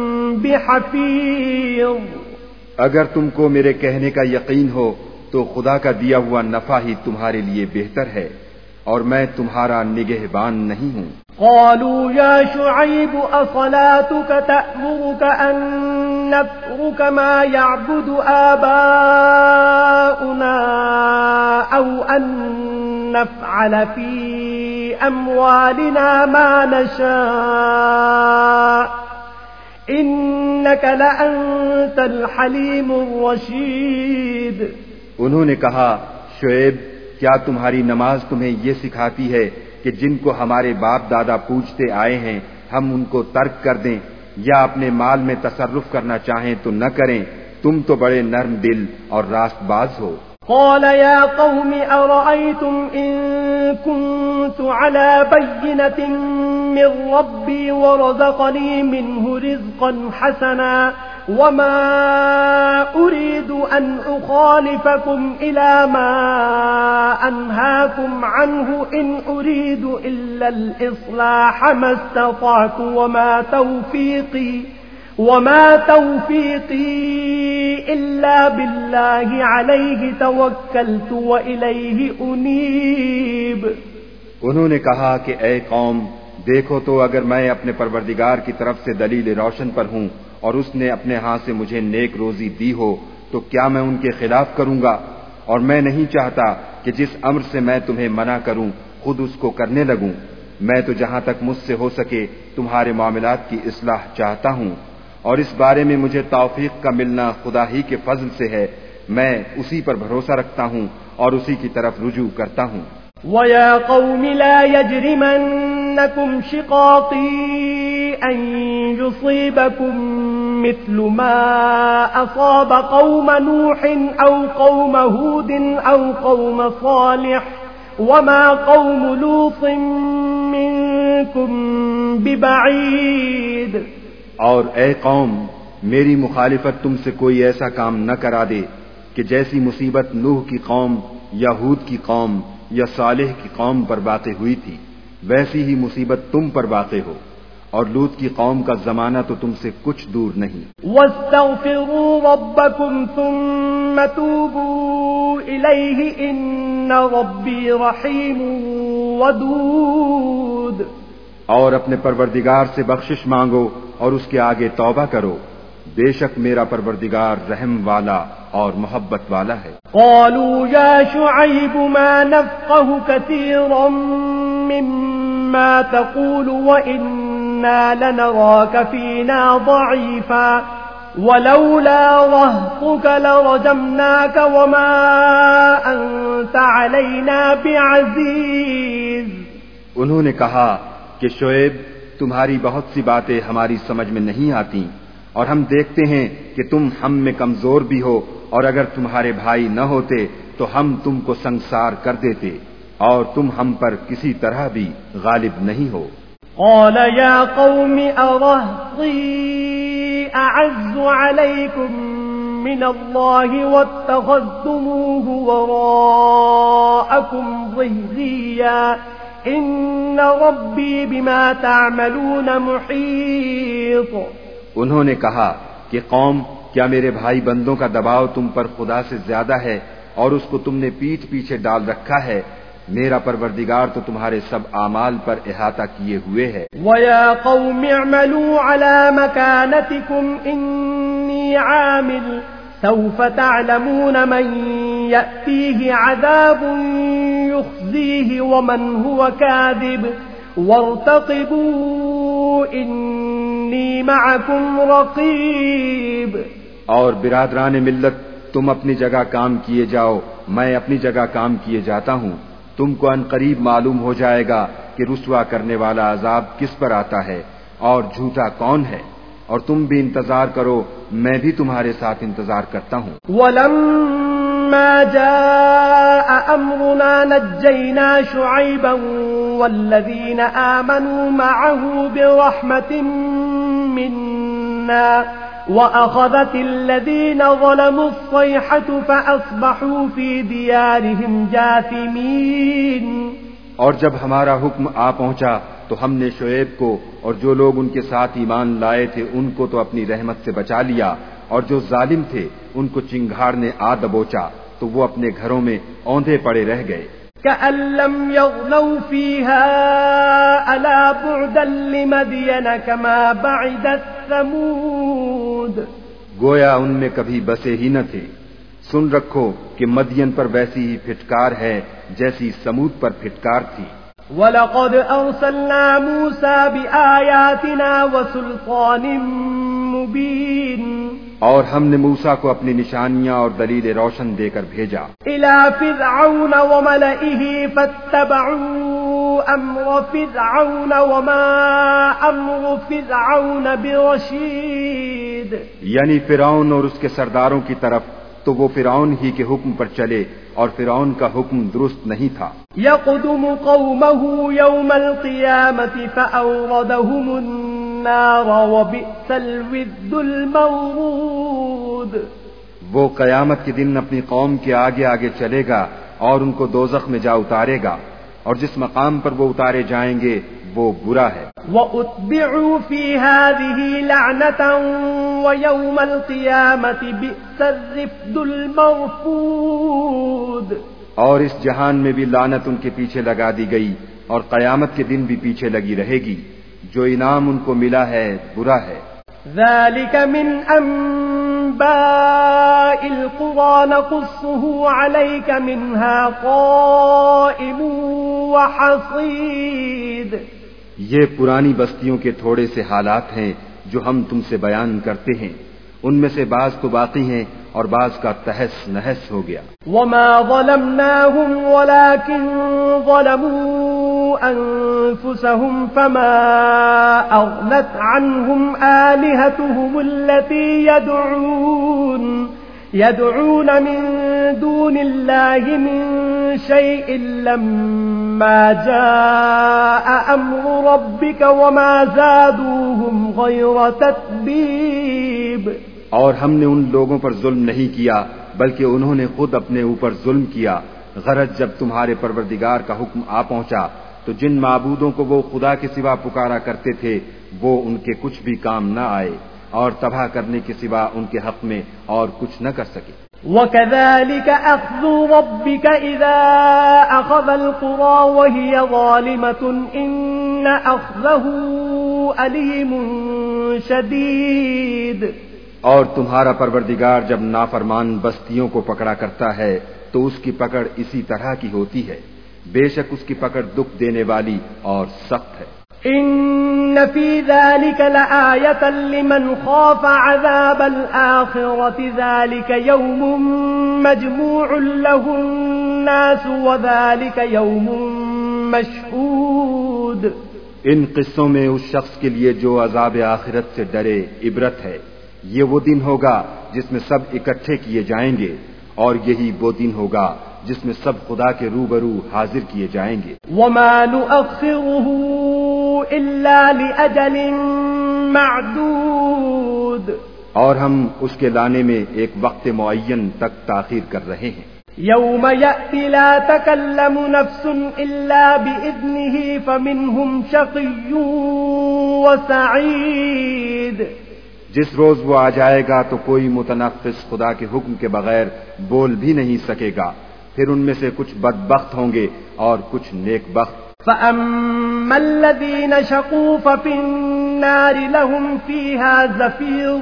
بحفیظ۔ اگر تم کو میرے کہنے کا یقین ہو تو خدا کا دیا ہوا نفع ہی تمہارے لیے بہتر ہے، اور میں تمہارا نگہبان نہیں ہوں۔ قالوا يا شعيب أصلاتك تأمرك أن نترك ما يعبد آباؤنا أو أن نفعل في أموالنا ما نشاء إنك لأنت الحليم الرشيد۔ انہوں نے کہا شعیب کیا تمہاری نماز تمہیں یہ سکھاتی ہے کہ جن کو ہمارے باپ دادا پوجتے آئے ہیں ہم ان کو ترک کر دیں، یا اپنے مال میں تصرف کرنا چاہیں تو نہ کریں، تم تو بڑے نرم دل اور راست باز ہو۔ قال يا قوم أرأيتم إن كنت على بينة من ربي ورزقني منه رزقا حسنا وما أريد أن أخالفكم إلى ما أنهاكم عنه إن أريد إلا الإصلاح ما استطعت وما توفيقي إلا بالله عليه توكلت وإليه أنيب۔ انہوں نے کہا کہ اے قوم دیکھو تو اگر میں اپنے پروردگار کی طرف سے دلیل روشن پر ہوں اور اس نے اپنے ہاں سے مجھے نیک روزی دی ہو تو کیا میں ان کے خلاف کروں گا؟ اور میں نہیں چاہتا کہ جس امر سے میں تمہیں منع کروں خود اس کو کرنے لگوں۔ میں تو جہاں تک مجھ سے ہو سکے تمہارے معاملات کی اصلاح چاہتا ہوں، اور اس بارے میں مجھے توفیق کا ملنا خدا ہی کے فضل سے ہے، میں اسی پر بھروسہ رکھتا ہوں اور اسی کی طرف رجوع کرتا ہوں۔ وَيَا قَوْمِ لَا يَجْرِمَنَّكُمْ شِقَاقِي أَن يُصِيبَكُم مِّثْلُ مَا أَصَابَ قَوْمَ نُوحٍ أَوْ قَوْمَ هُودٍ أَوْ قَوْمَ صَالِحٍ وَمَا قَوْمُ لُوطٍ مِّنكُم بِبَعِيدٍ۔ اور اے قوم، میری مخالفت تم سے کوئی ایسا کام نہ کرا دے کہ جیسی مصیبت نوح کی قوم یا ہود کی قوم یا صالح کی قوم پر واقع ہوئی تھی، ویسی ہی مصیبت تم پر واقع ہو، اور لوط کی قوم کا زمانہ تو تم سے کچھ دور نہیں۔ وَاسْتَغْفِرُوا رَبَّكُمْ ثُمَّ تُوبُوا إِلَيْهِ إِنَّ رَبِّي رَحِيمٌ وَدُودٌ۔ اور اپنے پروردگار سے بخشش مانگو اور اس کے آگے توبہ کرو، بے شک میرا پروردگار رحم والا اور محبت والا ہے۔ قالوا يا شعيب ما نفقه كثيرا مما تقول وإنا لنراك فينا ضعيفا ولولا رهطك لرجمناك وما أنت علينا بعزيز۔ انہوں نے کہا کہ شعیب، تمہاری بہت سی باتیں ہماری سمجھ میں نہیں آتی، اور ہم دیکھتے ہیں کہ تم ہم میں کمزور بھی ہو، اور اگر تمہارے بھائی نہ ہوتے تو ہم تم کو سنگسار کر دیتے، اور تم ہم پر کسی طرح بھی غالب نہیں ہو۔ قال يا قوم أرهطي أعز عليكم من الله واتخذتموه وراءكم ظهريا إن ربي بما تعملون محيط۔ انہوں نے کہا کہ قوم، کیا میرے بھائی بندوں کا دباؤ تم پر خدا سے زیادہ ہے اور اس کو تم نے پیٹھ پیچھے ڈال رکھا ہے؟ میرا پروردگار تو تمہارے سب اعمال پر احاطہ کیے ہوئے ہے۔ وَيَا قَوْمِ اعْمَلُوا عَلَى مَكَانَتِكُمْ إِنِّي عَامِلٌ سَوْفَ تَعْلَمُونَ مَن يَأْتِيهِ عَذَابٌ يُخْزِيهِ وَمَنْ هُوَ كَاذِبٌ وَارْتَقِبُوا إِنِّي مَعَكُمْ رَقِيبٌ۔ اور برادران ملت، تم اپنی جگہ کام کیے جاؤ، میں اپنی جگہ کام کیے جاتا ہوں۔ تم کو ان قریب معلوم ہو جائے گا کہ رسوا کرنے والا عذاب کس پر آتا ہے اور جھوٹا کون ہے، اور تم بھی انتظار کرو، میں بھی تمہارے ساتھ انتظار کرتا ہوں۔ وَلَمَّا جَاءَ أَمْرُنَا نَجَّيْنَا شُعَيْبًا وَالَّذِينَ آمَنُوا مَعَهُ بِرَحْمَةٍ مِنَّا وَأَخَذَتِ الَّذِينَ ظَلَمُوا الصَّيْحَةُ فَأَصْبَحُوا فِي دِيَارِهِمْ جَاثِمِينَ۔ اور جب ہمارا حکم آ پہنچا تو ہم نے شعیب کو اور جو لوگ ان کے ساتھ ایمان لائے تھے ان کو تو اپنی رحمت سے بچا لیا، اور جو ظالم تھے ان کو چنگھاڑ نے آ دبوچا تو وہ اپنے گھروں میں اوندھے پڑے رہ گئے۔ كأن لم يغنوا فيها ألا بعدا لمدين كما بعدت ثمود۔ گویا ان میں کبھی بسے ہی نہ تھے۔ سن رکھو کہ مدین پر ویسی ہی پھٹکار ہے جیسی سمود پر پھٹکار تھی۔ وَلَقَدْ أَرْسَلْنَا مُوسَى بِآيَاتِنَا وَسُلْطَانٍ مُبِينٍ۔ اور ہم نے موسیٰ کو اپنی نشانیاں اور دلیل روشن دے کر بھیجا۔ إِلَى فِرْعَوْنَ وَمَلَئِهِ فَاتَّبَعُوا أَمْرَ فِرْعَوْنَ وَمَا أَمْرُ فِرْعَوْنَ بِرَشِيدٍ۔ یعنی فرعون اور اس کے سرداروں کی طرف، تو وہ فرعون ہی کے حکم پر چلے اور فرعون کا حکم درست نہیں تھا۔ يَقْدُمُ قَوْمَهُ يَوْمَ الْقِيَامَةِ فَأَوْرَدَهُمُ النَّارَ وَبِئْسَ الْوِرْدُ الْمَوْرُودُ۔ وہ قیامت کے دن اپنی قوم کے آگے آگے چلے گا اور ان کو دوزخ میں جا اتارے گا، اور جس مقام پر وہ اتارے جائیں گے وہ برا ہے۔ وَأُتْبِعُوا فِي هَذِهِ لَعْنَةً وَيَوْمَ الْقِيَامَةِ بِئْسَ الرِّفْدُ الْمَرْفُودُ۔ اور اس جہان میں بھی لعنت ان کے پیچھے لگا دی گئی، اور قیامت کے دن بھی پیچھے لگی رہے گی۔ جو انعام ان کو ملا ہے برا ہے۔ ذَلِكَ مِنْ أَنْبَاءِ الْقُرَى نَقُصُّهُ عَلَيْكَ مِنْهَا قَائِمٌ وَحَصِيدٌ۔ یہ پرانی بستیوں کے تھوڑے سے حالات ہیں جو ہم تم سے بیان کرتے ہیں ان میں سے بعض تو باقی ہیں اور بعض کا تہس نہس ہو گیا. وما ظلمناهم ولكن ظلموا أنفسهم فما أغنت عنهم آلهتهم التي يدعون من دون الله من شيء لما جاء أمر ربك وما زادوهم غير تتبيب. اور ہم نے ان لوگوں پر ظلم نہیں کیا بلکہ انہوں نے خود اپنے اوپر ظلم کیا. غرض جب تمہارے پروردگار کا حکم آ پہنچا تو جن معبودوں کو وہ خدا کے سوا پکارا کرتے تھے وہ ان کے کچھ بھی کام نہ آئے اور تباہ کرنے کے سوا ان کے حق میں اور کچھ نہ کر سکے. وَكَذَلِكَ أَخْذُ رَبِّكَ إِذَا أَخَذَ الْقُرَى وَهِيَ ظَالِمَةٌ إِنَّ أَخْذَهُ أَلِيمٌ شَدِيدٌ. اور تمہارا پروردگار جب نافرمان بستیوں کو پکڑا کرتا ہے تو اس کی پکڑ اسی طرح کی ہوتی ہے. بے شک اس کی پکڑ دکھ دینے والی اور سخت ہے. ان فی ذلک لآیۃ لمن خاف عذاب الآخرۃ ذلک یوم مجموع له الناس وذلک یوم مشہود. ان قصوں میں اس شخص کے لیے جو عذاب آخرت سے ڈرے عبرت ہے. یہ وہ دن ہوگا جس میں سب اکٹھے کیے جائیں گے اور یہی وہ دن ہوگا جس میں سب خدا کے روبرو حاضر کیے جائیں گے. وما نؤخره الا لاجل معدود. اور ہم اس کے لانے میں ایک وقت معین تک تاخیر کر رہے ہیں. یوم یأتی لا تکلم نفس الا بإذنه فمنهم شقی وسعید. جس روز وہ آ جائے گا تو کوئی متنفس خدا کے حکم کے بغیر بول بھی نہیں سکے گا. پھر ان میں سے کچھ بدبخت ہوں گے اور کچھ نیک بخت. فَأَمَّا الَّذِينَ شَقُوا فَفِي النَّارِ لَهُمْ فِيهَا زَفِيرٌ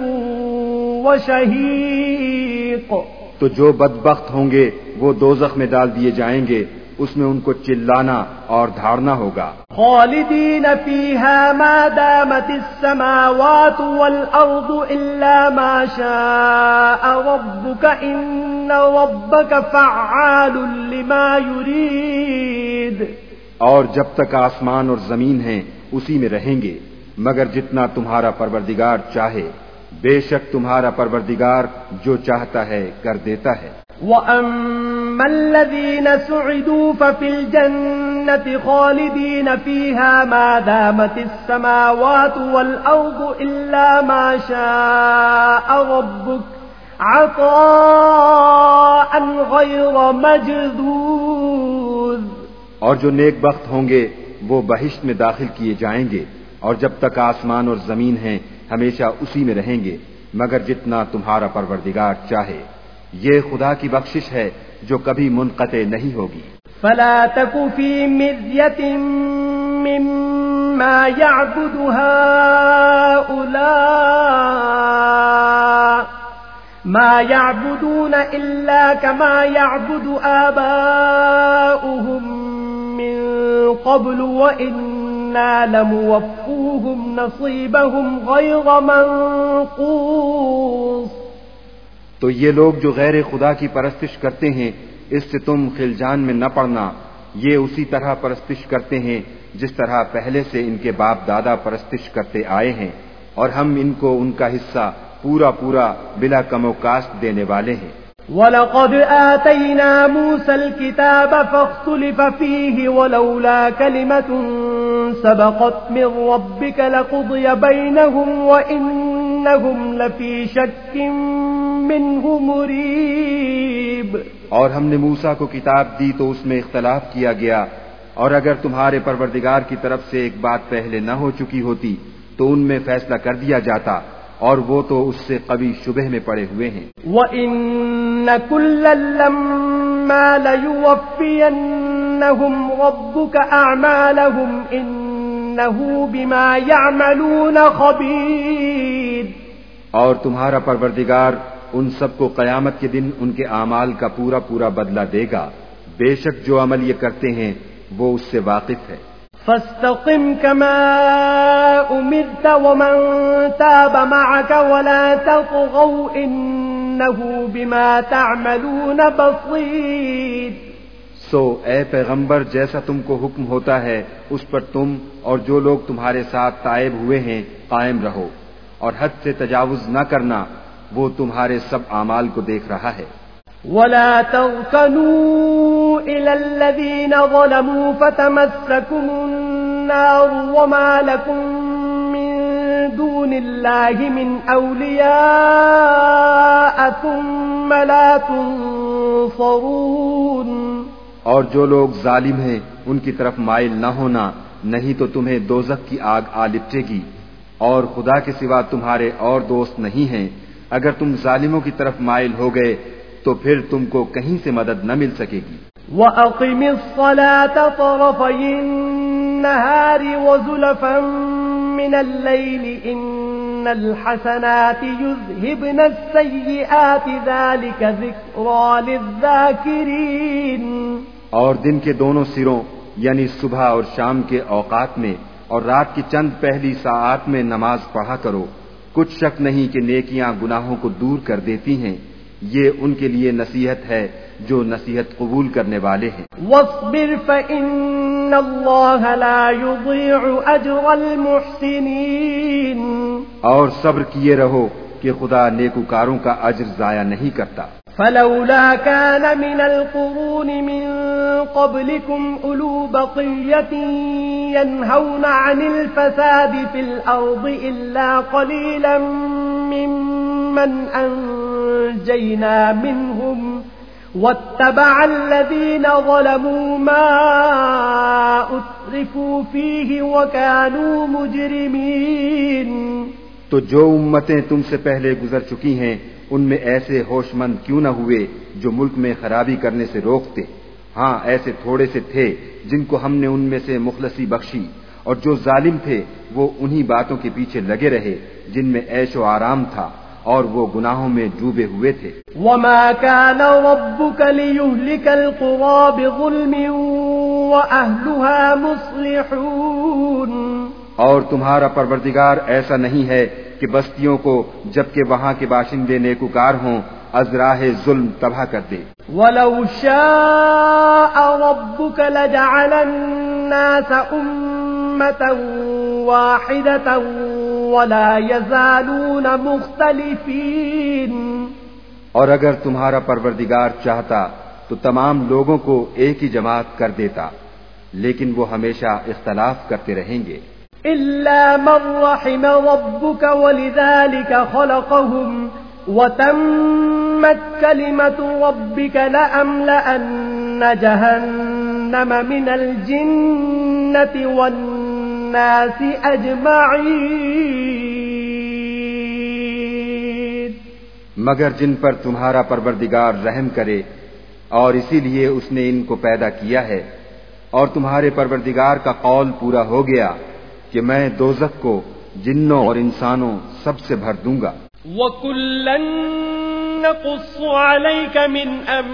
وَشَهِيقٌ. تو جو بدبخت ہوں گے وہ دوزخ میں ڈال دیے جائیں گے. اس میں ان کو چلانا اور دھاڑنا ہوگا. خالدین فیہا ما دامت السماوات والارض الا ما شاء ربک ان ربک فعال لما یرید. اور جب تک آسمان اور زمین ہیں اسی میں رہیں گے مگر جتنا تمہارا پروردگار چاہے. بے شک تمہارا پروردگار جو چاہتا ہے کر دیتا ہے. وَأَمَّا الَّذِينَ سُعِدُوا فَفِي الْجَنَّةِ خَالِدِينَ فِيهَا مَا دَامَتِ السَّمَاوَاتُ وَالْأَرْضُ إِلَّا مَا شَاءَ رَبُّكَ عَطَاءً غَيْرَ مَجْذُوذٍ. اور جو نیک بخت ہوں گے وہ بہشت میں داخل کیے جائیں گے اور جب تک آسمان اور زمین ہیں ہمیشہ اسی میں رہیں گے مگر جتنا تمہارا پروردگار چاہے. یہ خدا کی بخشش ہے جو کبھی منقطع نہیں ہوگی. فلا تک فی مرية مما يعبد هؤلاء ما يعبدون إلا كما يعبد آباؤهم من قبل وإنا لموفوهم نصيبهم غير منقوص. تو یہ لوگ جو غیر خدا کی پرستش کرتے ہیں اس سے تم خلجان میں نہ پڑنا. یہ اسی طرح پرستش کرتے ہیں جس طرح پہلے سے ان کے باپ دادا پرستش کرتے آئے ہیں اور ہم ان کو ان کا حصہ پورا پورا بلا کم و کاست دینے والے ہیں. وَلَقَدْ آتَيْنَا مُوسَى الْكِتَابَ فَاخْتُلِفَ فِيهِ وَلَوْلَا كَلِمَةٌ سَبَقَتْ مِنْ رَبِّكَ لَقُضِيَ بَيْنَهُمْ وَإِنَّهُمْ لَفِي شَكٍّ مِّنْهُ مُرِيبٍ. اور ہم نے موسیٰ کو کتاب دی تو اس میں اختلاف کیا گیا اور اگر تمہارے پروردگار کی طرف سے ایک بات پہلے نہ ہو چکی ہوتی تو ان میں فیصلہ کر دیا جاتا اور وہ تو اس سے قوی شبہ میں پڑے ہوئے ہیں. وَإِنَّ كُلًّا لَمَّا لَيُوَفِّيَنَّهُمْ رَبُّكَ أَعْمَالَهُمْ إِنَّهُ بِمَا يَعْمَلُونَ خَبِيرٌ. اور تمہارا پروردگار ان سب کو قیامت کے دن ان کے اعمال کا پورا پورا بدلہ دے گا. بے شک جو عمل یہ کرتے ہیں وہ اس سے واقف ہے. فَاسْتَقِمْ كَمَا أمرت ومن تاب معك ولا تطغوا إنه بما تعملون بصير. سو اے پیغمبر جیسا تم کو حکم ہوتا ہے اس پر تم اور جو لوگ تمہارے ساتھ تائب ہوئے ہیں قائم رہو اور حد سے تجاوز نہ کرنا، وہ تمہارے سب اعمال کو دیکھ رہا ہے. ولا تركنوا إلى الذين ظلموا فتمسكم النار وما لكم من دون الله من أولياء ثم لا تنصرون. اور جو لوگ ظالم ہیں ان کی طرف مائل نہ ہونا، نہیں تو تمہیں دوزخ کی آگ آ لپٹے گی اور خدا کے سوا تمہارے اور دوست نہیں ہیں. اگر تم ظالموں کی طرف مائل ہو گئے تو پھر تم کو کہیں سے مدد نہ مل سکے گی. وَأَقِمِ الصَّلَاةَ طَرَفَيِ النَّهَارِ وَزُلَفًا مِّنَ اللَّيْلِ إِنَّ الْحَسَنَاتِ يُذْهِبْنَ السَّيِّئَاتِ ذَلِكَ ذِكْرَى لِلذَّاكِرِينَ. اور دن کے دونوں سروں یعنی صبح اور شام کے اوقات میں اور رات کی چند پہلی ساعات میں نماز پڑھا کرو. کچھ شک نہیں کہ نیکیاں گناہوں کو دور کر دیتی ہیں. یہ ان کے لیے نصیحت ہے جو نصیحت قبول کرنے والے ہیں. وَاصْبِرْ فَإِنَّ اللَّهَ لَا يُضِيعُ أَجْرَ الْمُحْسِنِينَ. اور صبر کیے رہو کہ خدا نیکوکاروں کا اجر ضائع نہیں کرتا. فلولا كان من القرون من قبلكم أولو بقية ينهون عن الفساد في الأرض إلا قليلا ممن أنجينا منهم واتبع الذين ظلموا ما أترفوا فيه وكانوا مجرمين. تو جو امتیں تم سے پہلے گزر چکی ہیں ان میں ایسے ہوش مند کیوں نہ ہوئے جو ملک میں خرابی کرنے سے روکتے. ہاں ایسے تھوڑے سے تھے جن کو ہم نے ان میں سے مخلصی بخشی، اور جو ظالم تھے وہ انہی باتوں کے پیچھے لگے رہے جن میں عیش و آرام تھا اور وہ گناہوں میں ڈوبے ہوئے تھے. وما كان ربك ليهلك القرى بظلم وأهلها مصلحون. اور تمہارا پروردگار ایسا نہیں ہے کہ بستیوں کو جبکہ وہاں کے باشندے نیکوکار ہوں از راہ ظلم تباہ کر دے. ولو شاء ربك لجعل الناس أمة واحدة ولا يزالون مختلفين. اور اگر تمہارا پروردگار چاہتا تو تمام لوگوں کو ایک ہی جماعت کر دیتا، لیکن وہ ہمیشہ اختلاف کرتے رہیں گے. إلا من رحم ربك ولذلك خلقهم وتمت كلمة ربك لأملأن جهنم من الجنة والناس أجمعين. مگر جن پر تمہارا پروردگار رحم کرے، اور اسی لیے اس نے ان کو پیدا کیا ہے، اور تمہارے پروردگار کا قول پورا ہو گیا کہ میں دوزخ کو جنوں اور انسانوں سب سے بھر دوں گا. وَكُلًّا نَقُصُّ عَلَيْكَ مِنْ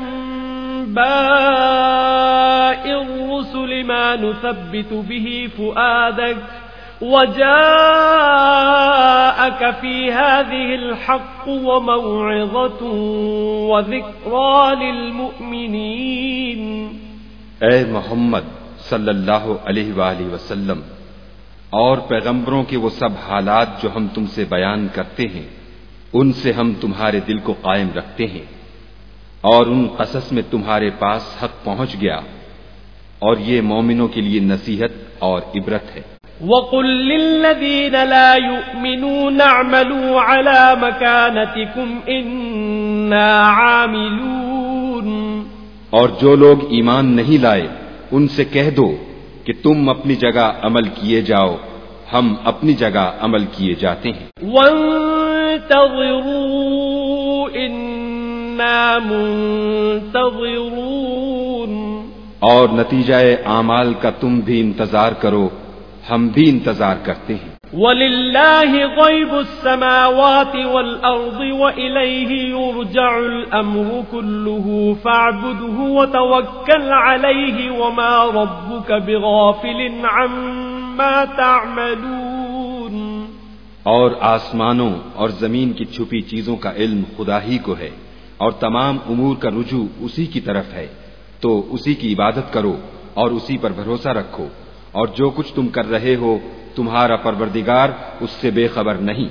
أَنْبَاءِ الرُّسُلِ مَا نُثَبِّتُ بِهِ فُؤَادَكَ وَجَاءَكَ فِي هَذِهِ الْحَقُّ وَمَوْعِظَةٌ وَذِكْرَى لِلْمُؤْمِنِينَ. اے محمد صلی اللہ علیہ وآلہ وسلم، اور پیغمبروں کے وہ سب حالات جو ہم تم سے بیان کرتے ہیں ان سے ہم تمہارے دل کو قائم رکھتے ہیں، اور ان قصص میں تمہارے پاس حق پہنچ گیا، اور یہ مومنوں کے لیے نصیحت اور عبرت ہے. وَقُل لِّلَّذِينَ لَا يُؤْمِنُونَ اعْمَلُوا عَلَى مَكَانَتِكُمْ إِنَّا عَامِلُونَ. اور جو لوگ ایمان نہیں لائے ان سے کہہ دو کہ تم اپنی جگہ عمل کیے جاؤ، ہم اپنی جگہ عمل کیے جاتے ہیں. وَانتَظِرُوا إِنَّا مُنتَظِرُونَ. اور نتیجہ اعمال کا تم بھی انتظار کرو، ہم بھی انتظار کرتے ہیں. وَلِلَّهِ غَيْبُ السَّمَاوَاتِ وَالْأَرْضِ وَإِلَيْهِ يُرْجَعُ الْأَمْرُ كُلُّهُ فَاعْبُدْهُ وَتَوَكَّلْ عَلَيْهِ وَمَا رَبُّكَ بِغَافِلٍ عَمَّا تَعْمَلُونَ. اور آسمانوں اور زمین کی چھپی چیزوں کا علم خدا ہی کو ہے، اور تمام امور کا رجوع اسی کی طرف ہے، تو اسی کی عبادت کرو اور اسی پر بھروسہ رکھو، اور جو کچھ تم کر رہے ہو تمہارا پروردگار اس سے بے خبر نہیں۔